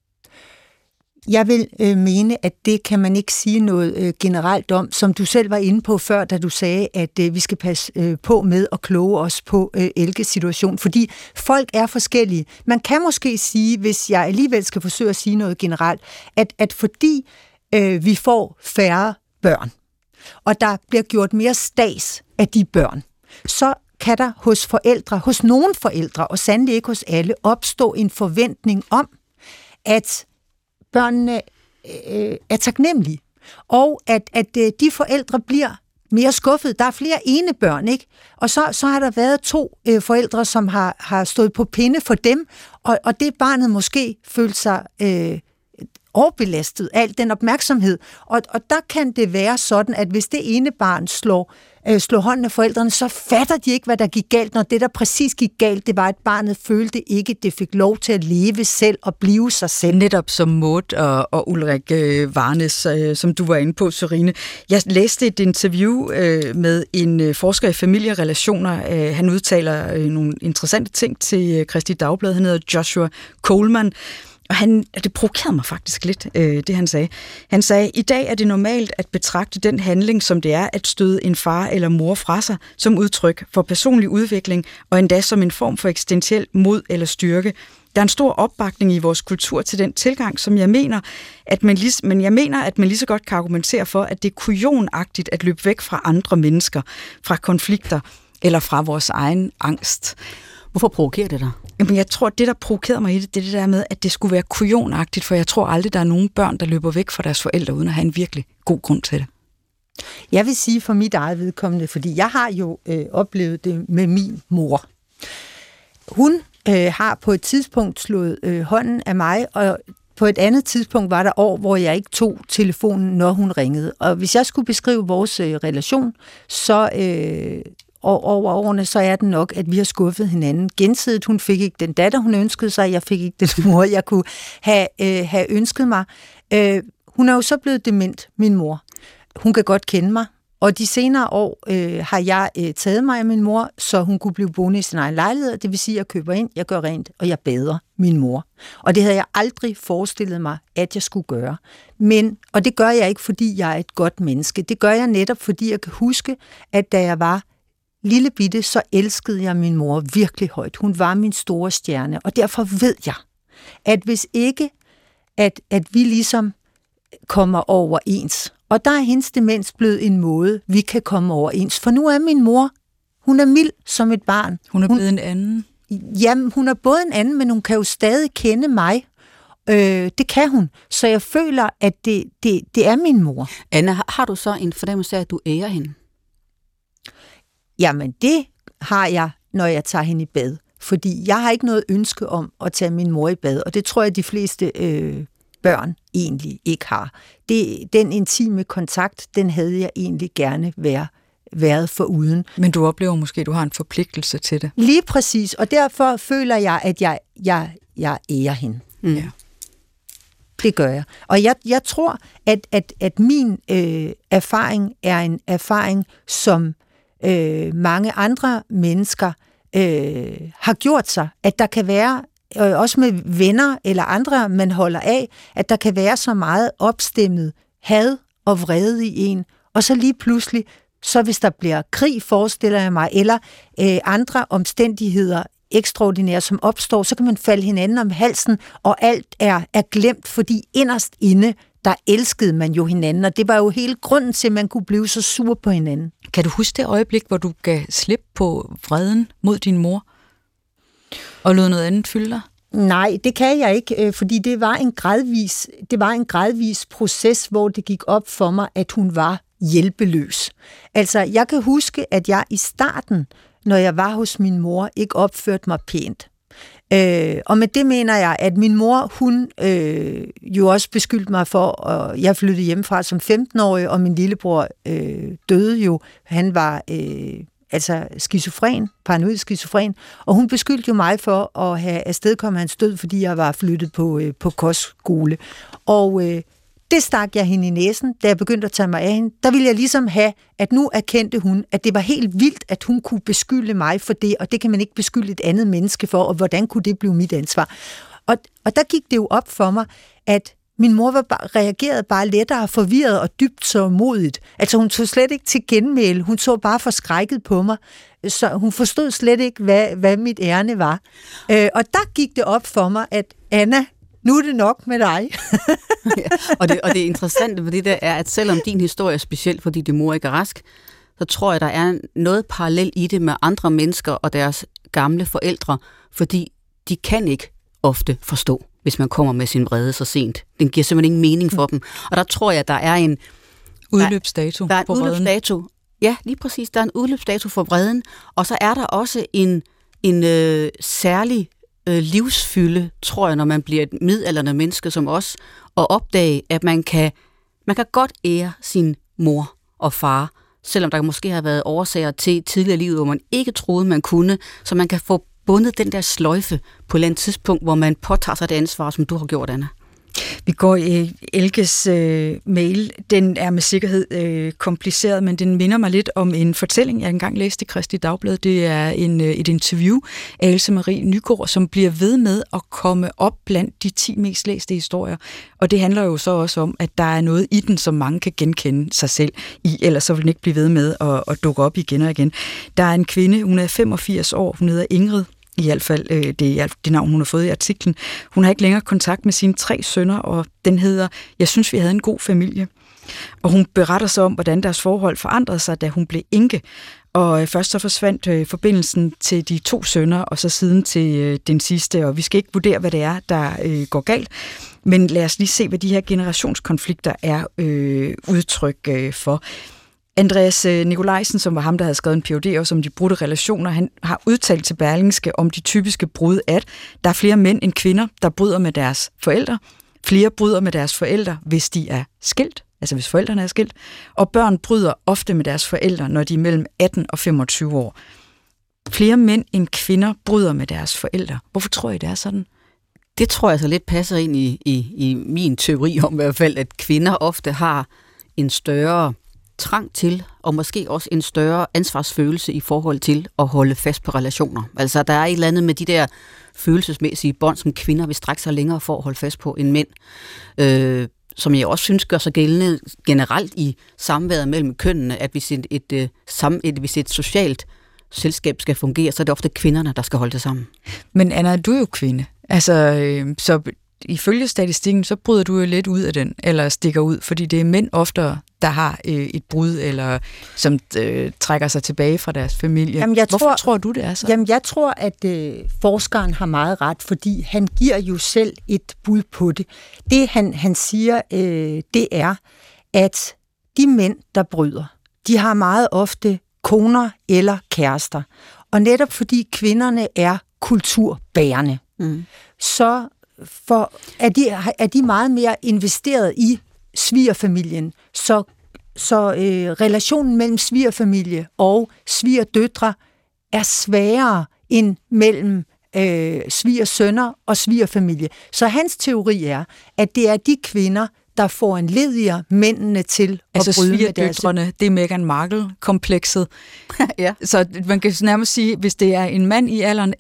Jeg vil mene, at det kan man ikke sige noget generelt om, som du selv var inde på før, da du sagde, at vi skal passe på med at kloge os på Elkes situation, fordi folk er forskellige. Man kan måske sige, hvis jeg alligevel skal forsøge at sige noget generelt, at fordi vi får færre børn, og der bliver gjort mere stads af de børn, så kan der hos nogle forældre, og sandelig ikke hos alle, opstå en forventning om, at børnene er taknemmelige, og at de forældre bliver mere skuffede. Der er flere enebørn, ikke? Og så har der været 2 forældre, som har stået på pinde for dem, og det barnet måske følte sig overbelastet af al den opmærksomhed. Og der kan det være sådan, at hvis det ene barn slår hånden af forældrene, så fatter de ikke, hvad der gik galt, når det, der præcis gik galt, det var, at barnet følte ikke, det fik lov til at leve selv og blive sig selv. Netop som Maud og Ulrik Varnes, som du var inde på, Sørine. Jeg læste et interview med en forsker i familierelationer. Han udtaler nogle interessante ting til Kristi Dagblad. Han hedder Joshua Coleman. Og det provokerede mig faktisk lidt, det han sagde. Han sagde, i dag er det normalt at betragte den handling, som det er at støde en far eller mor fra sig, som udtryk for personlig udvikling, og endda som en form for eksistentiel mod eller styrke. Der er en stor opbakning i vores kultur til den tilgang, som jeg mener, at man lige så godt kan argumentere for, at det er kujonagtigt at løbe væk fra andre mennesker, fra konflikter eller fra vores egen angst. Hvorfor provokerer det dig? Jamen, jeg tror, at det, der provokerede mig i det er det der med, at det skulle være kujonagtigt, for jeg tror aldrig, der er nogen børn, der løber væk fra deres forældre, uden at have en virkelig god grund til det. Jeg vil sige for mit eget vedkommende, fordi jeg har jo oplevet det med min mor. Hun har på et tidspunkt slået hånden af mig, og på et andet tidspunkt var der år, hvor jeg ikke tog telefonen, når hun ringede. Og hvis jeg skulle beskrive vores relation, så over årene, så er det nok, at vi har skuffet hinanden gensidigt. Hun fik ikke den datter, hun ønskede sig. Jeg fik ikke den mor, jeg kunne have ønsket mig. Hun er jo så blevet dement, min mor. Hun kan godt kende mig, Og de senere år har jeg taget mig af min mor, så hun kunne blive boende i sin egen lejlighed. Det vil sige, at jeg køber ind, jeg gør rent, og jeg bader min mor. Og det havde jeg aldrig forestillet mig, at jeg skulle gøre. Og det gør jeg ikke, fordi jeg er et godt menneske. Det gør jeg netop, fordi jeg kan huske, at da jeg var lille bitte, så elskede jeg min mor virkelig højt. Hun var min store stjerne, og derfor ved jeg, at hvis ikke, at vi ligesom kommer overens, og der er hendes demens blevet en måde, vi kan komme overens. For nu er min mor, hun er mild som et barn. Hun er blevet en anden. Jamen, hun er både en anden, men hun kan jo stadig kende mig. Det kan hun. Så jeg føler, at det er min mor. Anna, har du så en fornemmelse af, at du ærer hende? Jamen, det har jeg, når jeg tager hende i bad. Fordi jeg har ikke noget ønske om at tage min mor i bad, og det tror jeg, de fleste børn egentlig ikke har. Den intime kontakt, den havde jeg egentlig gerne været foruden. Men du oplever måske, at du har en forpligtelse til det. Lige præcis, og derfor føler jeg, at jeg ærer hende. Mm. Ja. Det gør jeg. Og jeg tror, at min erfaring er en erfaring, som mange andre mennesker har gjort sig. At der kan være, også med venner eller andre, man holder af, at der kan være så meget opstemmet had og vrede i en, og så lige pludselig, så hvis der bliver krig, forestiller jeg mig, eller andre omstændigheder ekstraordinære, som opstår, så kan man falde hinanden om halsen, og alt er glemt, fordi inderst inde, der elskede man jo hinanden, og det var jo hele grunden til, at man kunne blive så sur på hinanden. Kan du huske det øjeblik, hvor du gav slip på vreden mod din mor, og lod noget andet fylde dig? Nej, det kan jeg ikke, fordi det var en gradvis proces, hvor det gik op for mig, at hun var hjælpeløs. Altså, jeg kan huske, at jeg i starten, når jeg var hos min mor, ikke opførte mig pænt. Og med det mener jeg, at min mor, hun jo også beskyldte mig for, at jeg flyttede hjemmefra som 15-årig, og min lillebror døde jo. Han var skizofren, paranoid skizofren, og hun beskyldte jo mig for at have afstedkommet hans død, fordi jeg var flyttet på kostskole. Og det stak jeg hende i næsen, da jeg begyndte at tage mig af hende. Der ville jeg ligesom have, at nu erkendte hun, at det var helt vildt, at hun kunne beskylde mig for det, og det kan man ikke beskylde et andet menneske for, og hvordan kunne det blive mit ansvar? Og der gik det jo op for mig, at min mor reagerede bare lettere, forvirret og dybt sørgmodigt. Altså hun tog slet ikke til genmæle, hun så bare forskrækket på mig, så hun forstod slet ikke, hvad mit ærne var. Og der gik det op for mig, at Anna, nu er det nok med dig. Ja, og det interessante ved det der er, at selvom din historie er speciel, fordi din mor ikke er rask, så tror jeg, der er noget parallel i det med andre mennesker og deres gamle forældre, fordi de kan ikke ofte forstå, hvis man kommer med sin vrede så sent. Den giver simpelthen ingen mening for dem. Og der tror jeg, der er en udløbsdato der er en på vreden. Udløbsdato. Ja, lige præcis. Der er en udløbsdato for vreden, og så er der også en særlig livsfylde, tror jeg, når man bliver et midaldrende menneske som os, og opdage, at man kan godt ære sin mor og far, selvom der måske har været årsager til tidligere livet, hvor man ikke troede, man kunne, så man kan få bundet den der sløjfe på et eller andet tidspunkt, hvor man påtager sig det ansvar, som du har gjort, Anna. Vi går i Elkes mail. Den er med sikkerhed kompliceret, men den minder mig lidt om en fortælling, jeg engang læste i Kristi Dagblad. Det er et interview af Else Marie Nygaard, som bliver ved med at komme op blandt de 10 mest læste historier. Og det handler jo så også om, at der er noget i den, som mange kan genkende sig selv i, ellers så vil den ikke blive ved med at dukke op igen og igen. Der er en kvinde, hun er 85 år, hun hedder Ingrid. I hvert fald det er det navn, hun har fået i artiklen. Hun har ikke længere kontakt med sine 3 sønner, og den hedder Jeg synes, vi havde en god familie. Og hun beretter så om, hvordan deres forhold forandrede sig, da hun blev enke. Og først så forsvandt forbindelsen til de 2 sønner, og så siden til den sidste. Og vi skal ikke vurdere, hvad det er, der går galt. Men lad os lige se, hvad de her generationskonflikter er udtryk for. Andreas Nikolajsen, som var ham, der havde skrevet en Ph.D. også om de brudte relationer, han har udtalt til Berlingske om de typiske brud, at der er flere mænd end kvinder, der bryder med deres forældre. Flere bryder med deres forældre, hvis de er skilt, altså hvis forældrene er skilt. Og børn bryder ofte med deres forældre, når de er mellem 18 og 25 år. Flere mænd end kvinder bryder med deres forældre. Hvorfor tror I, det er sådan? Det tror jeg så lidt passer ind i min teori om i hvert fald, at kvinder ofte har en større trang til, og måske også en større ansvarsfølelse i forhold til at holde fast på relationer. Altså, der er et eller andet med de der følelsesmæssige bånd, som kvinder vil strække sig længere for at holde fast på end mænd. Som jeg også synes gør sig gældende generelt i samværet mellem kønnene, at hvis et socialt selskab skal fungere, så er det ofte kvinderne, der skal holde det sammen. Men Anna, du er jo kvinde. Altså, så ifølge statistikken, så bryder du jo lidt ud af den, eller stikker ud, fordi det er mænd oftere, der har et brud, eller som trækker sig tilbage fra deres familie. Jamen, Hvorfor tror du, det er så? Jamen, jeg tror, at forskeren har meget ret, fordi han giver jo selv et bud på det. Det, han siger, det er, at de mænd, der bryder, de har meget ofte koner eller kærester. Og netop fordi kvinderne er kulturbærende, så er de meget mere investeret i svigerfamilien, så relationen mellem svigerfamilie og svigerdøtre er sværere end mellem svigersønner og svigerfamilie. Så hans teori er, at det er de kvinder, der får en lediger mændene til at bryde med deres... svigerdøtrene, det er Meghan Markle-komplekset. Ja. Så man kan nærmest sige, hvis det er en mand i alderen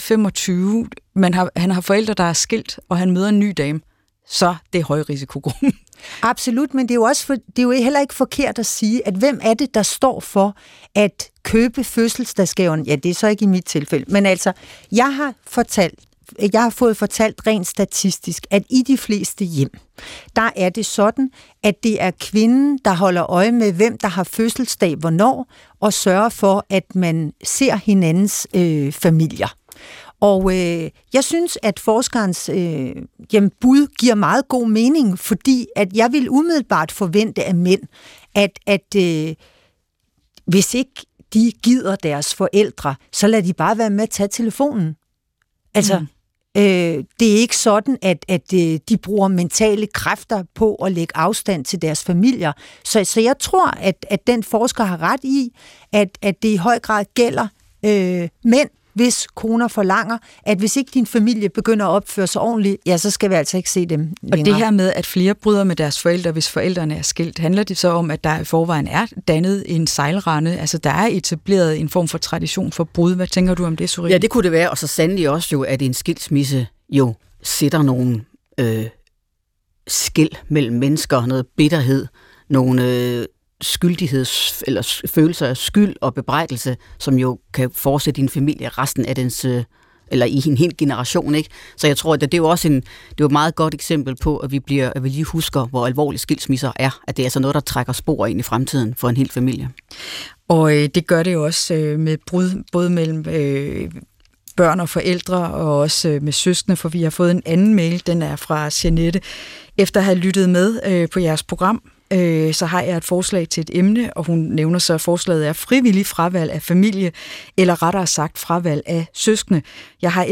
18-25, han har forældre, der er skilt, og han møder en ny dame, så det er højrisikogruppen. Absolut, men det er jo heller ikke forkert at sige, at hvem er det, der står for at købe fødselsdagsgaven? Ja, det er så ikke i mit tilfælde, men altså, jeg har fået fortalt rent statistisk, at i de fleste hjem, der er det sådan, at det er kvinden, der holder øje med, hvem der har fødselsdag hvornår, og sørger for, at man ser hinandens familier. Og jeg synes, at forskerens bud giver meget god mening, fordi at jeg vil umiddelbart forvente af mænd, at hvis ikke de gider deres forældre, så lader de bare være med at tage telefonen. Altså, det er ikke sådan, at de bruger mentale kræfter på at lægge afstand til deres familier. Så jeg tror, at den forsker har ret i, at det i høj grad gælder mænd, hvis koner forlanger, at hvis ikke din familie begynder at opføre sig ordentligt, ja, så skal vi altså ikke se dem længere. Og det her med, at flere bryder med deres forældre, hvis forældrene er skilt, handler det så om, at der i forvejen er dannet en sejlrende, altså der er etableret en form for tradition for brud. Hvad tænker du om det, Sorine? Ja, det kunne det være, og så sandelig også jo, at en skilsmisse jo sætter nogle skel mellem mennesker, noget bitterhed, nogle skyldigheds eller følelser af skyld og bebrejdelse, som jo kan fortsætte din familie resten af dens eller i en hel generation, ikke? Så jeg tror, at det er jo også det er jo et meget godt eksempel på, at vi lige husker, hvor alvorlige skilsmisser er, at det er altså noget, der trækker spor ind i fremtiden for en hel familie. Og det gør det jo også med brud, både mellem børn og forældre, og også med søskende, for vi har fået en anden mail, den er fra Jeanette. Efter at have lyttet med på jeres program, så har jeg et forslag til et emne, og hun nævner så, at forslaget er frivillig fravalg af familie, eller rettere sagt fravalg af søskende. Jeg har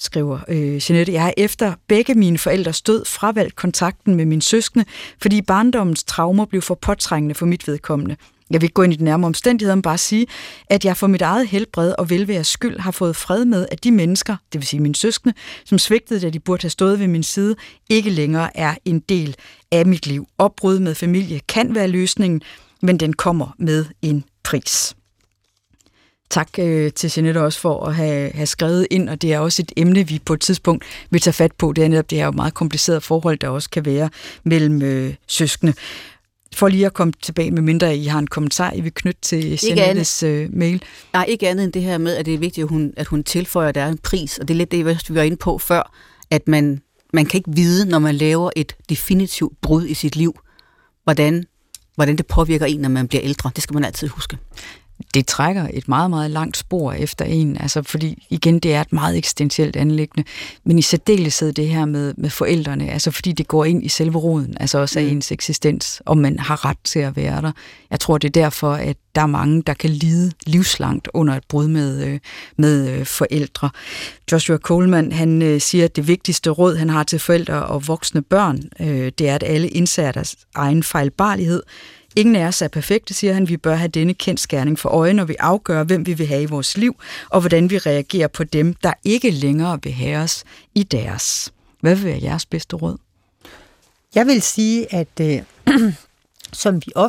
efter begge mine forældres død fravalgt kontakten med mine søskende, fordi barndommens traumer blev for påtrængende for mit vedkommende. Jeg vil ikke gå ind i de nærmere omstændigheder, men bare sige, at jeg for mit eget helbred og velværes skyld har fået fred med, at de mennesker, det vil sige mine søskende, som svigtede, da de burde have stået ved min side, ikke længere er en del af mit liv. Opbrud med familie kan være løsningen, men den kommer med en pris. Tak til Jeanette også for at have skrevet ind, og det er også et emne, vi på et tidspunkt vil tage fat på. Det er netop det her meget komplicerede forhold, der også kan være mellem søskende. For lige at komme tilbage, med mindre I har en kommentar, I vil knytte til Jeanettes mail. Nej, ikke andet end det her med, at det er vigtigt, at hun tilføjer, at der er en pris, og det er lidt det, vi var inde på før, at man kan ikke vide, når man laver et definitivt brud i sit liv, hvordan det påvirker en, når man bliver ældre. Det skal man altid huske. Det trækker et meget, meget langt spor efter en, altså fordi igen, det er et meget eksistentielt anliggende, men i særdeleshed det her med forældrene, altså fordi det går ind i selve roden, altså også af ens eksistens, og man har ret til at være der. Jeg tror, det er derfor, at der er mange, der kan lide livslangt under et brud med forældre. Joshua Coleman, han siger, at det vigtigste råd, han har til forældre og voksne børn, det er, at alle indser deres egen fejlbarlighed. Ingen af os er perfekte, siger han. Vi bør have denne kendsgerning for øje, når vi afgør, hvem vi vil have i vores liv, og hvordan vi reagerer på dem, der ikke længere vil have os i deres. Hvad vil være jeres bedste råd? Jeg vil sige, at som vi ofte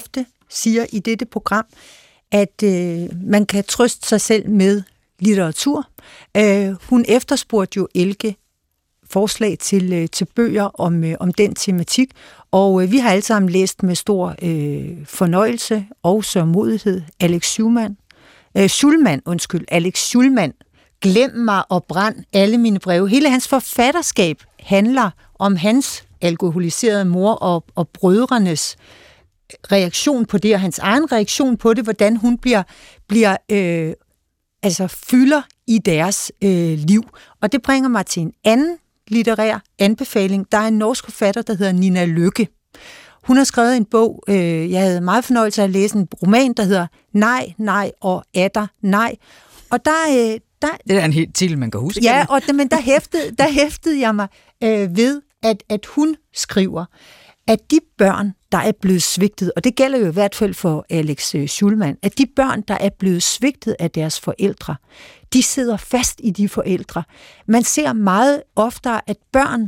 siger i dette program, at man kan trøste sig selv med litteratur. Hun efterspurgte jo Elke forslag til bøger om den tematik, og vi har alle sammen læst med stor fornøjelse og sørgmodighed Alex Schulman. Alex Schulman. Glem mig og brænd alle mine breve. Hele hans forfatterskab handler om hans alkoholiserede mor og brødrenes reaktion på det, og hans egen reaktion på det, hvordan hun bliver fylder i deres liv. Og det bringer mig til en anden litterær anbefaling. Der er en norsk forfatter, der hedder Nina Lykke. Hun har skrevet en bog, jeg havde meget fornøjelse af at læse, en roman, der hedder Nej, nej og atter nej. Og det er en helt titel, man kan huske. Ja, men der hæftede jeg mig ved, at hun skriver, at de børn, der er blevet svigtet, og det gælder jo i hvert fald for Alex Schulman, at de børn, der er blevet svigtet af deres forældre, de sidder fast i de forældre. Man ser meget oftere, at børn,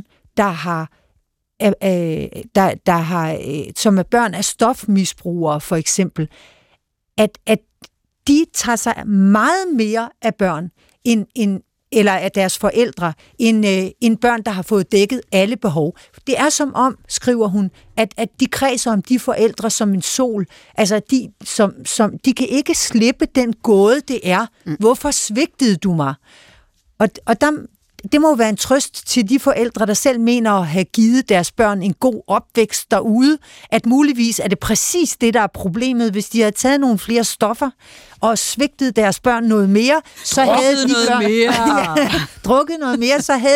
som er børn af stofmisbrugere for eksempel, at de tager sig meget mere af børn eller af deres forældre, end børn, der har fået dækket alle behov. Det er som om, skriver hun, at de kredser om de forældre som en sol. Altså, de kan ikke slippe den gåde, det er. Hvorfor svigtede du mig? Og det må være en trøst til de forældre, der selv mener at have givet deres børn en god opvækst derude, at muligvis er det præcis det, der er problemet. Hvis de havde taget nogle flere stoffer og svigtet deres børn noget mere, så havde de børn drukket noget mere, så havde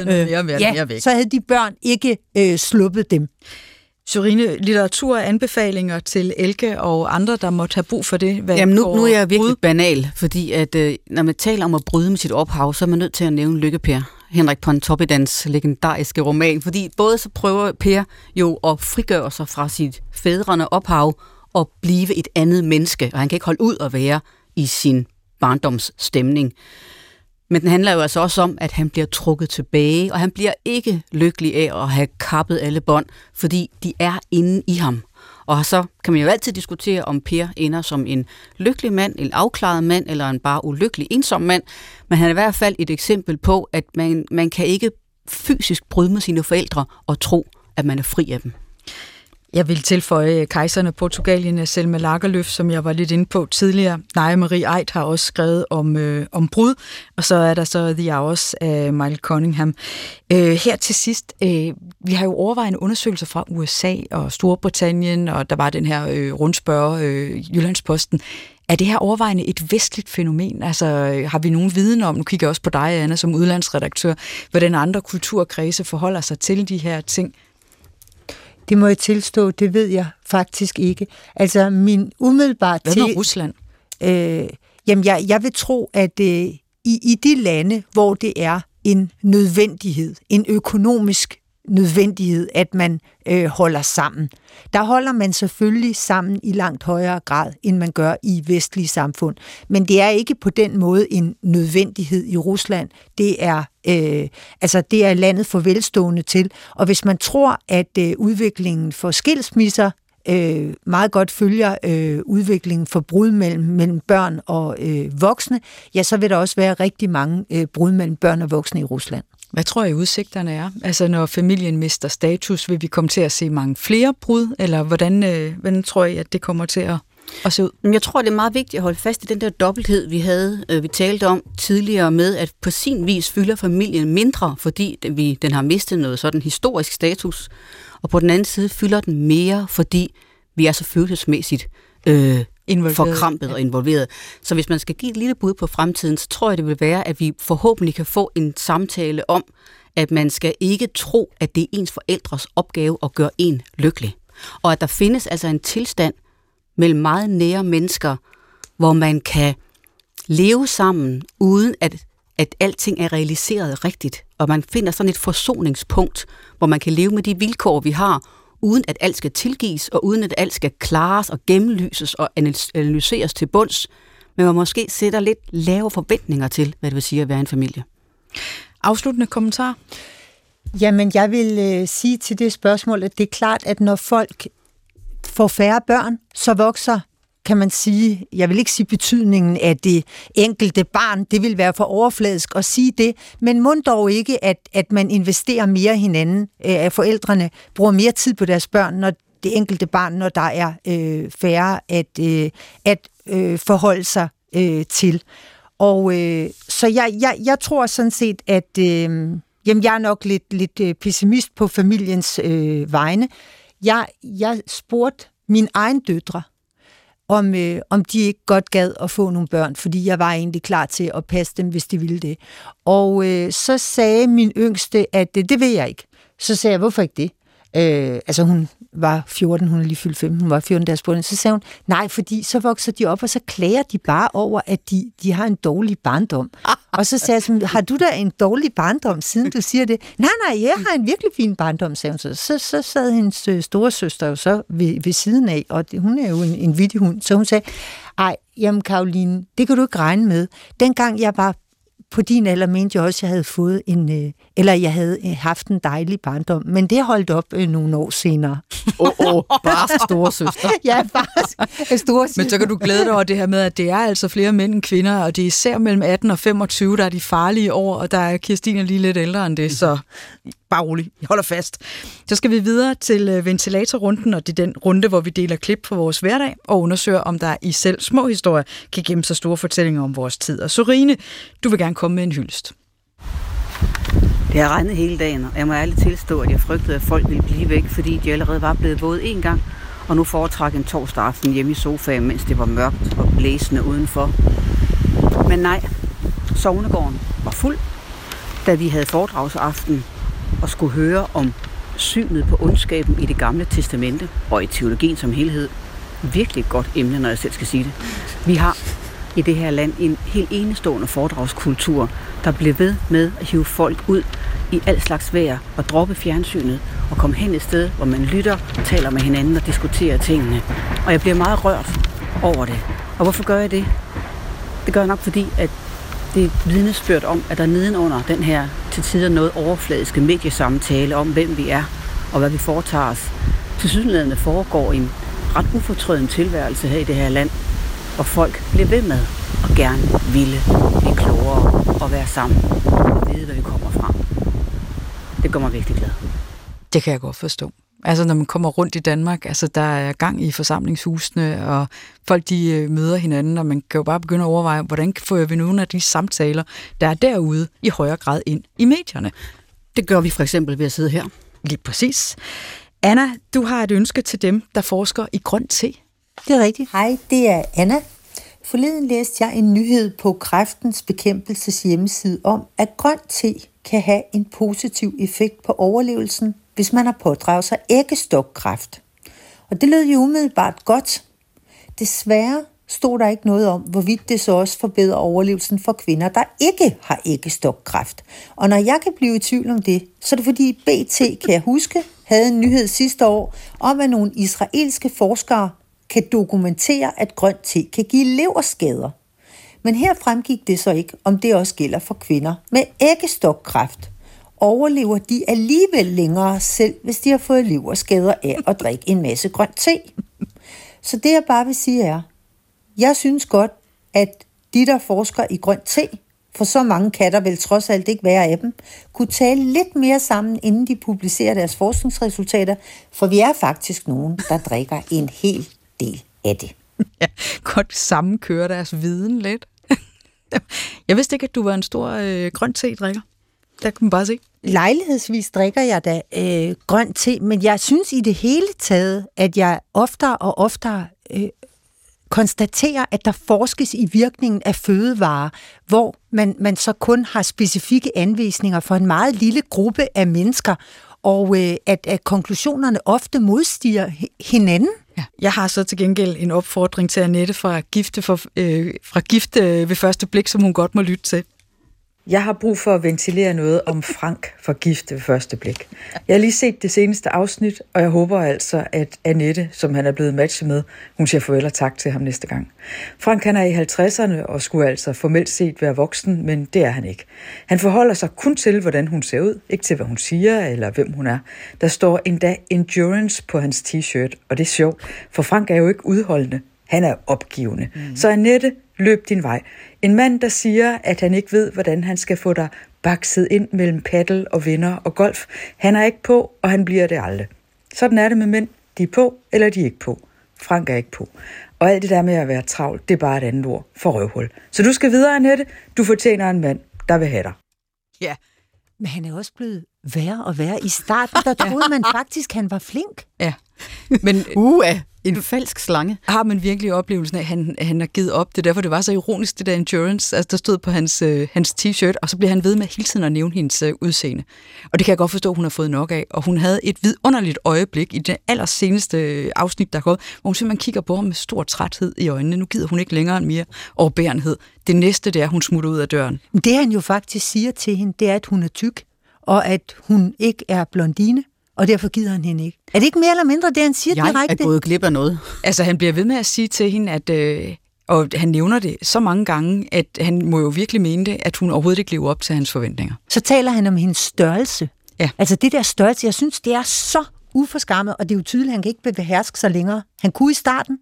de så havde de børn ikke sluppet dem. Sørine, litteraturanbefalinger til Elke og andre, der måtte have brug for det? Jamen nu er jeg virkelig banal, fordi at, når man taler om at bryde med sit ophav, så er man nødt til at nævne Lykke-Per, Henrik Pontoppidans legendariske roman, fordi både så prøver Per jo at frigøre sig fra sit fædrende ophav og blive et andet menneske, og han kan ikke holde ud at være i sin barndomsstemning. Men den handler jo altså også om, at han bliver trukket tilbage, og han bliver ikke lykkelig af at have kappet alle bånd, fordi de er inde i ham. Og så kan man jo altid diskutere, om Per ender som en lykkelig mand, en afklaret mand, eller en bare ulykkelig ensom mand. Men han er i hvert fald et eksempel på, at man kan ikke fysisk bryde med sine forældre og tro, at man er fri af dem. Jeg vil tilføje Kejserne Portugalien af Selma Lagerlöf, som jeg var lidt inde på tidligere. Naja Marie Aidt har også skrevet om brud, og så er der så The Hours af Michael Cunningham. Her til sidst, vi har jo overvejende undersøgelser fra USA og Storbritannien, og der var den her rundspørge, Jyllandsposten. Er det her overvejende et vestligt fænomen? Altså, har vi nogen viden om, nu kigger jeg også på dig, Anna, som udlandsredaktør, hvordan andre kulturkredse forholder sig til de her ting? Det må jeg tilstå, det ved jeg faktisk ikke. Altså, min umiddelbare... Hvad med Rusland? Jamen, jeg vil tro, at i de lande, hvor det er en nødvendighed, en økonomisk nødvendighed, at man holder sammen. Der holder man selvfølgelig sammen i langt højere grad, end man gør i vestlige samfund. Men det er ikke på den måde en nødvendighed i Rusland. Det er landet for velstående til. Og hvis man tror, at udviklingen for skilsmisser meget godt følger udviklingen for brud mellem børn og voksne, ja, så vil der også være rigtig mange brud mellem børn og voksne i Rusland. Hvad tror I udsigterne er? Altså når familien mister status, vil vi komme til at se mange flere brud, eller hvordan tror I, at det kommer til at se ud? Jeg tror, det er meget vigtigt at holde fast i den der dobbelthed, vi talte om tidligere med, at på sin vis fylder familien mindre, fordi den har mistet noget sådan historisk status, og på den anden side fylder den mere, fordi vi er så følelsesmæssigt forkrampet og involveret. Så hvis man skal give et lille bud på fremtiden, så tror jeg, det vil være, at vi forhåbentlig kan få en samtale om, at man skal ikke tro, at det er ens forældres opgave at gøre en lykkelig. Og at der findes altså en tilstand mellem meget nære mennesker, hvor man kan leve sammen, uden at alting er realiseret rigtigt. Og man finder sådan et forsoningspunkt, hvor man kan leve med de vilkår, vi har, uden at alt skal tilgives, og uden at alt skal klares og gennemlyses og analyseres til bunds, men man måske sætter lidt lave forventninger til, hvad det vil sige at være en familie. Afsluttende kommentar? Jamen, jeg vil sige til det spørgsmål, at det er klart, at når folk får færre børn, så vokser, kan man sige, jeg vil ikke sige betydningen af det enkelte barn, det vil være for overfladisk at sige det, men må dog ikke, at man investerer mere i hinanden, at forældrene bruger mere tid på deres børn, når det enkelte barn, når der er færre at forholde sig til. Og så jeg tror sådan set, at jeg er nok lidt pessimist på familiens vegne. Jeg spurgte mine egne døtre, om de ikke godt gad at få nogle børn, fordi jeg var egentlig klar til at passe dem, hvis de ville det. Og så sagde min yngste, at det ved jeg ikke. Så sagde jeg, hvorfor ikke det? Altså hun var 14, hun er lige fyldt 15, hun var 14, der spurgte. Så sagde hun, nej, fordi så vokser de op, og så klager de bare over, at de har en dårlig barndom. Og så sagde jeg, har du da en dårlig barndom, siden du siger det? Nej, jeg har en virkelig fin barndom, sagde hun. Så sad hendes storesøster jo så ved siden af, og hun er jo en vittig hund. Så hun sagde, jamen Caroline, det kan du ikke regne med. Dengang jeg var på din alder, mente jeg også, at jeg havde fået jeg havde haft en dejlig barndom, men det holdt op nogle år senere. Bare storesøster. Ja, bare storesøster. Men så kan du glæde dig over det her med, at det er altså flere mænd end kvinder, og det er især mellem 18 og 25, der er de farlige år, og der er Kirstine lige lidt ældre end det, så bare rolig, jeg holder fast. Så skal vi videre til ventilatorrunden, og det er den runde, hvor vi deler klip fra vores hverdag og undersøger, om der i selv små historier kan gemme sig store fortællinger om vores tid. Og Sorine, du vil gerne komme med en hyldest. Det har regnet hele dagen, og jeg må ærligt tilstå, at jeg frygtede, at folk ville blive væk, fordi de allerede var blevet våde en gang, og nu foretrak en torsdag aften hjemme i sofaen, mens det var mørkt og blæsende udenfor. Men nej, sognegården var fuld, da vi havde foredragsaften og skulle høre om synet på ondskaben i det gamle testamente og i teologien som helhed. Virkelig et godt emne, når jeg selv skal sige det. Vi har i det her land en helt enestående foredragskultur, der bliver ved med at hive folk ud i al slags vejr og droppe fjernsynet og komme hen et sted, hvor man lytter, taler med hinanden og diskuterer tingene. Og jeg bliver meget rørt over det. Og hvorfor gør jeg det? Det gør jeg nok fordi, at det er vidnesbyrd om, at der nedenunder den her til tider noget overfladiske mediesamtale om, hvem vi er og hvad vi foretager os, tilsyneladende foregår en ret ufortrøden tilværelse her i det her land, hvor folk bliver ved med og gerne ville blive klogere og være sammen og vide, hvad vi kommer fra. Det gør mig virkelig glad. Det kan jeg godt forstå. Altså når man kommer rundt i Danmark, altså der er gang i forsamlingshusene, og folk de møder hinanden, og man kan jo bare begynde at overveje, hvordan får vi nogle af de samtaler, der er derude, i højere grad ind i medierne. Det gør vi for eksempel ved at sidde her. Lige præcis. Anna, du har et ønske til dem, der forsker i grøn te. Det er rigtigt. Hej, det er Anna. Forleden læste jeg en nyhed på Kræftens Bekæmpelses hjemmeside om, at grøn te kan have en positiv effekt på overlevelsen, hvis man har pådraget sig æggestokkræft. Og det lød jo umiddelbart godt. Desværre stod der ikke noget om, hvorvidt det så også forbedrer overlevelsen for kvinder, der ikke har æggestokkræft. Og når jeg kan blive i tvivl om det, så er det fordi BT, kan jeg huske, havde en nyhed sidste år om, at nogle israelske forskere kan dokumentere, at grønt te kan give leverskader. Men her fremgik det så ikke, om det også gælder for kvinder med æggestokkræft. Overlever de alligevel længere selv, hvis de har fået leverskader af at drikke en masse grønt te. Så det jeg bare vil sige er, jeg synes godt, at de der forsker i grønt te, for så mange kan der vel trods alt ikke være af dem, kunne tale lidt mere sammen, inden de publicerer deres forskningsresultater, for vi er faktisk nogen, der drikker en hel del af det. Ja, godt sammenkøre deres viden lidt. Jeg vidste ikke, at du var en stor grøn te-drikker. Der kan man bare se. Lejlighedsvis drikker jeg da grøn te, men jeg synes i det hele taget, at jeg oftere og oftere konstaterer, at der forskes i virkningen af fødevarer, hvor man så kun har specifikke anvisninger for en meget lille gruppe af mennesker, og at konklusionerne ofte modstiger hinanden. Ja. Jeg har så til gengæld en opfordring til Annette fra Gifte ved første blik, som hun godt må lytte til. Jeg har brug for at ventilere noget om Frank fra Gift ved første blik. Jeg har lige set det seneste afsnit, og jeg håber altså, at Annette, som han er blevet matchet med, hun siger farvel og tak til ham næste gang. Frank han er i 50'erne og skulle altså formelt set være voksen, men det er han ikke. Han forholder sig kun til, hvordan hun ser ud, ikke til, hvad hun siger eller hvem hun er. Der står endda endurance på hans t-shirt, og det er sjovt, for Frank er jo ikke udholdende. Han er opgivende. Så Annette, løb din vej. En mand, der siger, at han ikke ved, hvordan han skal få dig bakset ind mellem paddel og venner og golf. Han er ikke på, og han bliver det aldrig. Sådan er det med mænd. De er på, eller de er ikke på. Frank er ikke på. Og alt det der med at være travlt, det er bare et andet ord for røvhul. Så du skal videre, Annette. Du fortjener en mand, der vil have dig. Ja. Men han er også blevet værre og værre. I starten, der troede man faktisk, han var flink. Ja. Men en falsk slange. Har man virkelig oplevelsen af, at han har givet op? Det er derfor, det var så ironisk, det der endurance. Altså, der stod på hans t-shirt, og så bliver han ved med hele tiden at nævne hendes udseende. Og det kan jeg godt forstå, hun har fået nok af. Og hun havde et vidunderligt øjeblik i det allerseneste afsnit, der er gået, hvor hun simpelthen kigger på ham med stor træthed i øjnene. Nu gider hun ikke længere mere overbærenhed. Det næste, det er, hun smutter ud af døren. Det han jo faktisk siger til hende, det er, at hun er tyk, og at hun ikke er blondine. Og derfor gider han hende ikke. Er det ikke mere eller mindre det, han siger direkte? Jeg er gået glip af noget. Altså, han bliver ved med at sige til hende, at, og han nævner det så mange gange, at han må jo virkelig mene det, at hun overhovedet ikke lever op til hans forventninger. Så taler han om hendes størrelse. Ja. Altså det der størrelse, jeg synes, det er så uforskammet, og det er jo tydeligt, at han kan ikke beherske sig længere. Han kunne i starten,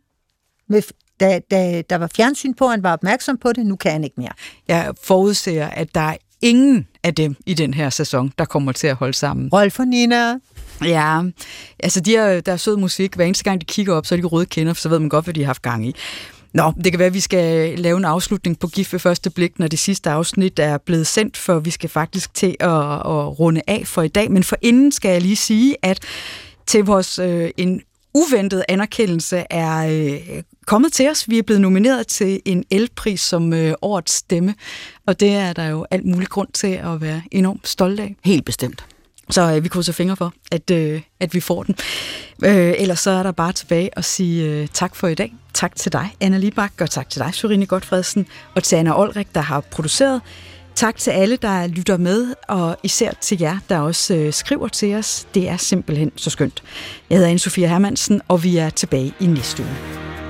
da der var fjernsyn på, han var opmærksom på det, nu kan han ikke mere. Jeg forudser, at der er ingen af dem i den her sæson, der kommer til at holde sammen. Rolf og Nina. Ja, altså der er sød musik. Hver eneste gang de kigger op, så er de røde kender, så ved man godt, hvad de har haft gang i. Nå, det kan være, at vi skal lave en afslutning på Gift ved første blik, når det sidste afsnit er blevet sendt, for vi skal faktisk til at runde af for i dag. Men forinden skal jeg lige sige, at til vores en uventet anerkendelse er kommet til os. Vi er blevet nomineret til en elpris som årets stemme, og det er der jo alt mulig grund til at være enormt stolt af. Helt bestemt. Så vi krydser fingre for, at vi får den. Ellers så er der bare tilbage at sige tak for i dag. Tak til dig, Anna Libak, og tak til dig, Sørine Godfredsen, og til Anna Olrik, der har produceret. Tak til alle, der lytter med, og især til jer, der også skriver til os. Det er simpelthen så skønt. Jeg hedder Anne-Sophia Hermansen, og vi er tilbage i næste uge.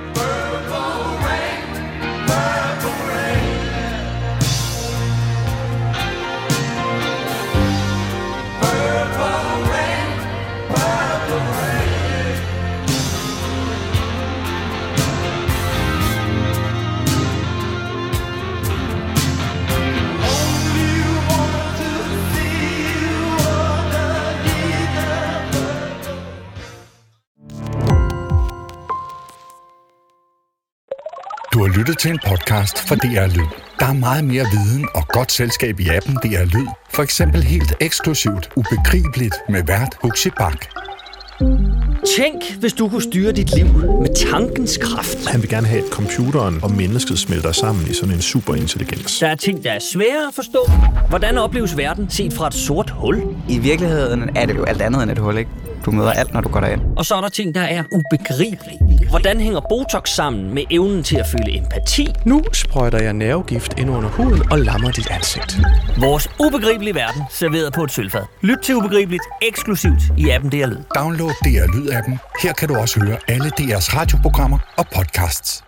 Du har lyttet til en podcast fra DR Lyd. Der er meget mere viden og godt selskab i appen DR Lyd. For eksempel helt eksklusivt Ubegribeligt med vært Huxi Bach. Tænk, hvis du kunne styre dit liv med tankens kraft. Han vil gerne have, at computeren og mennesket smelter sammen i sådan en superintelligens. Der er ting, der er svære at forstå. Hvordan opleves verden set fra et sort hul? I virkeligheden er det jo alt andet end et hul, ikke? Du møder alt, når du går derind. Og så er der ting, der er ubegribelige. Hvordan hænger Botox sammen med evnen til at føle empati? Nu sprøjter jeg nervegift ind under huden og lammer dit ansigt. Vores ubegribelige verden serveret på et sølvfad. Lyt til Ubegribeligt eksklusivt i appen DR Lyd. Download DR Lyd-appen. Her kan du også høre alle DR's radioprogrammer og podcasts.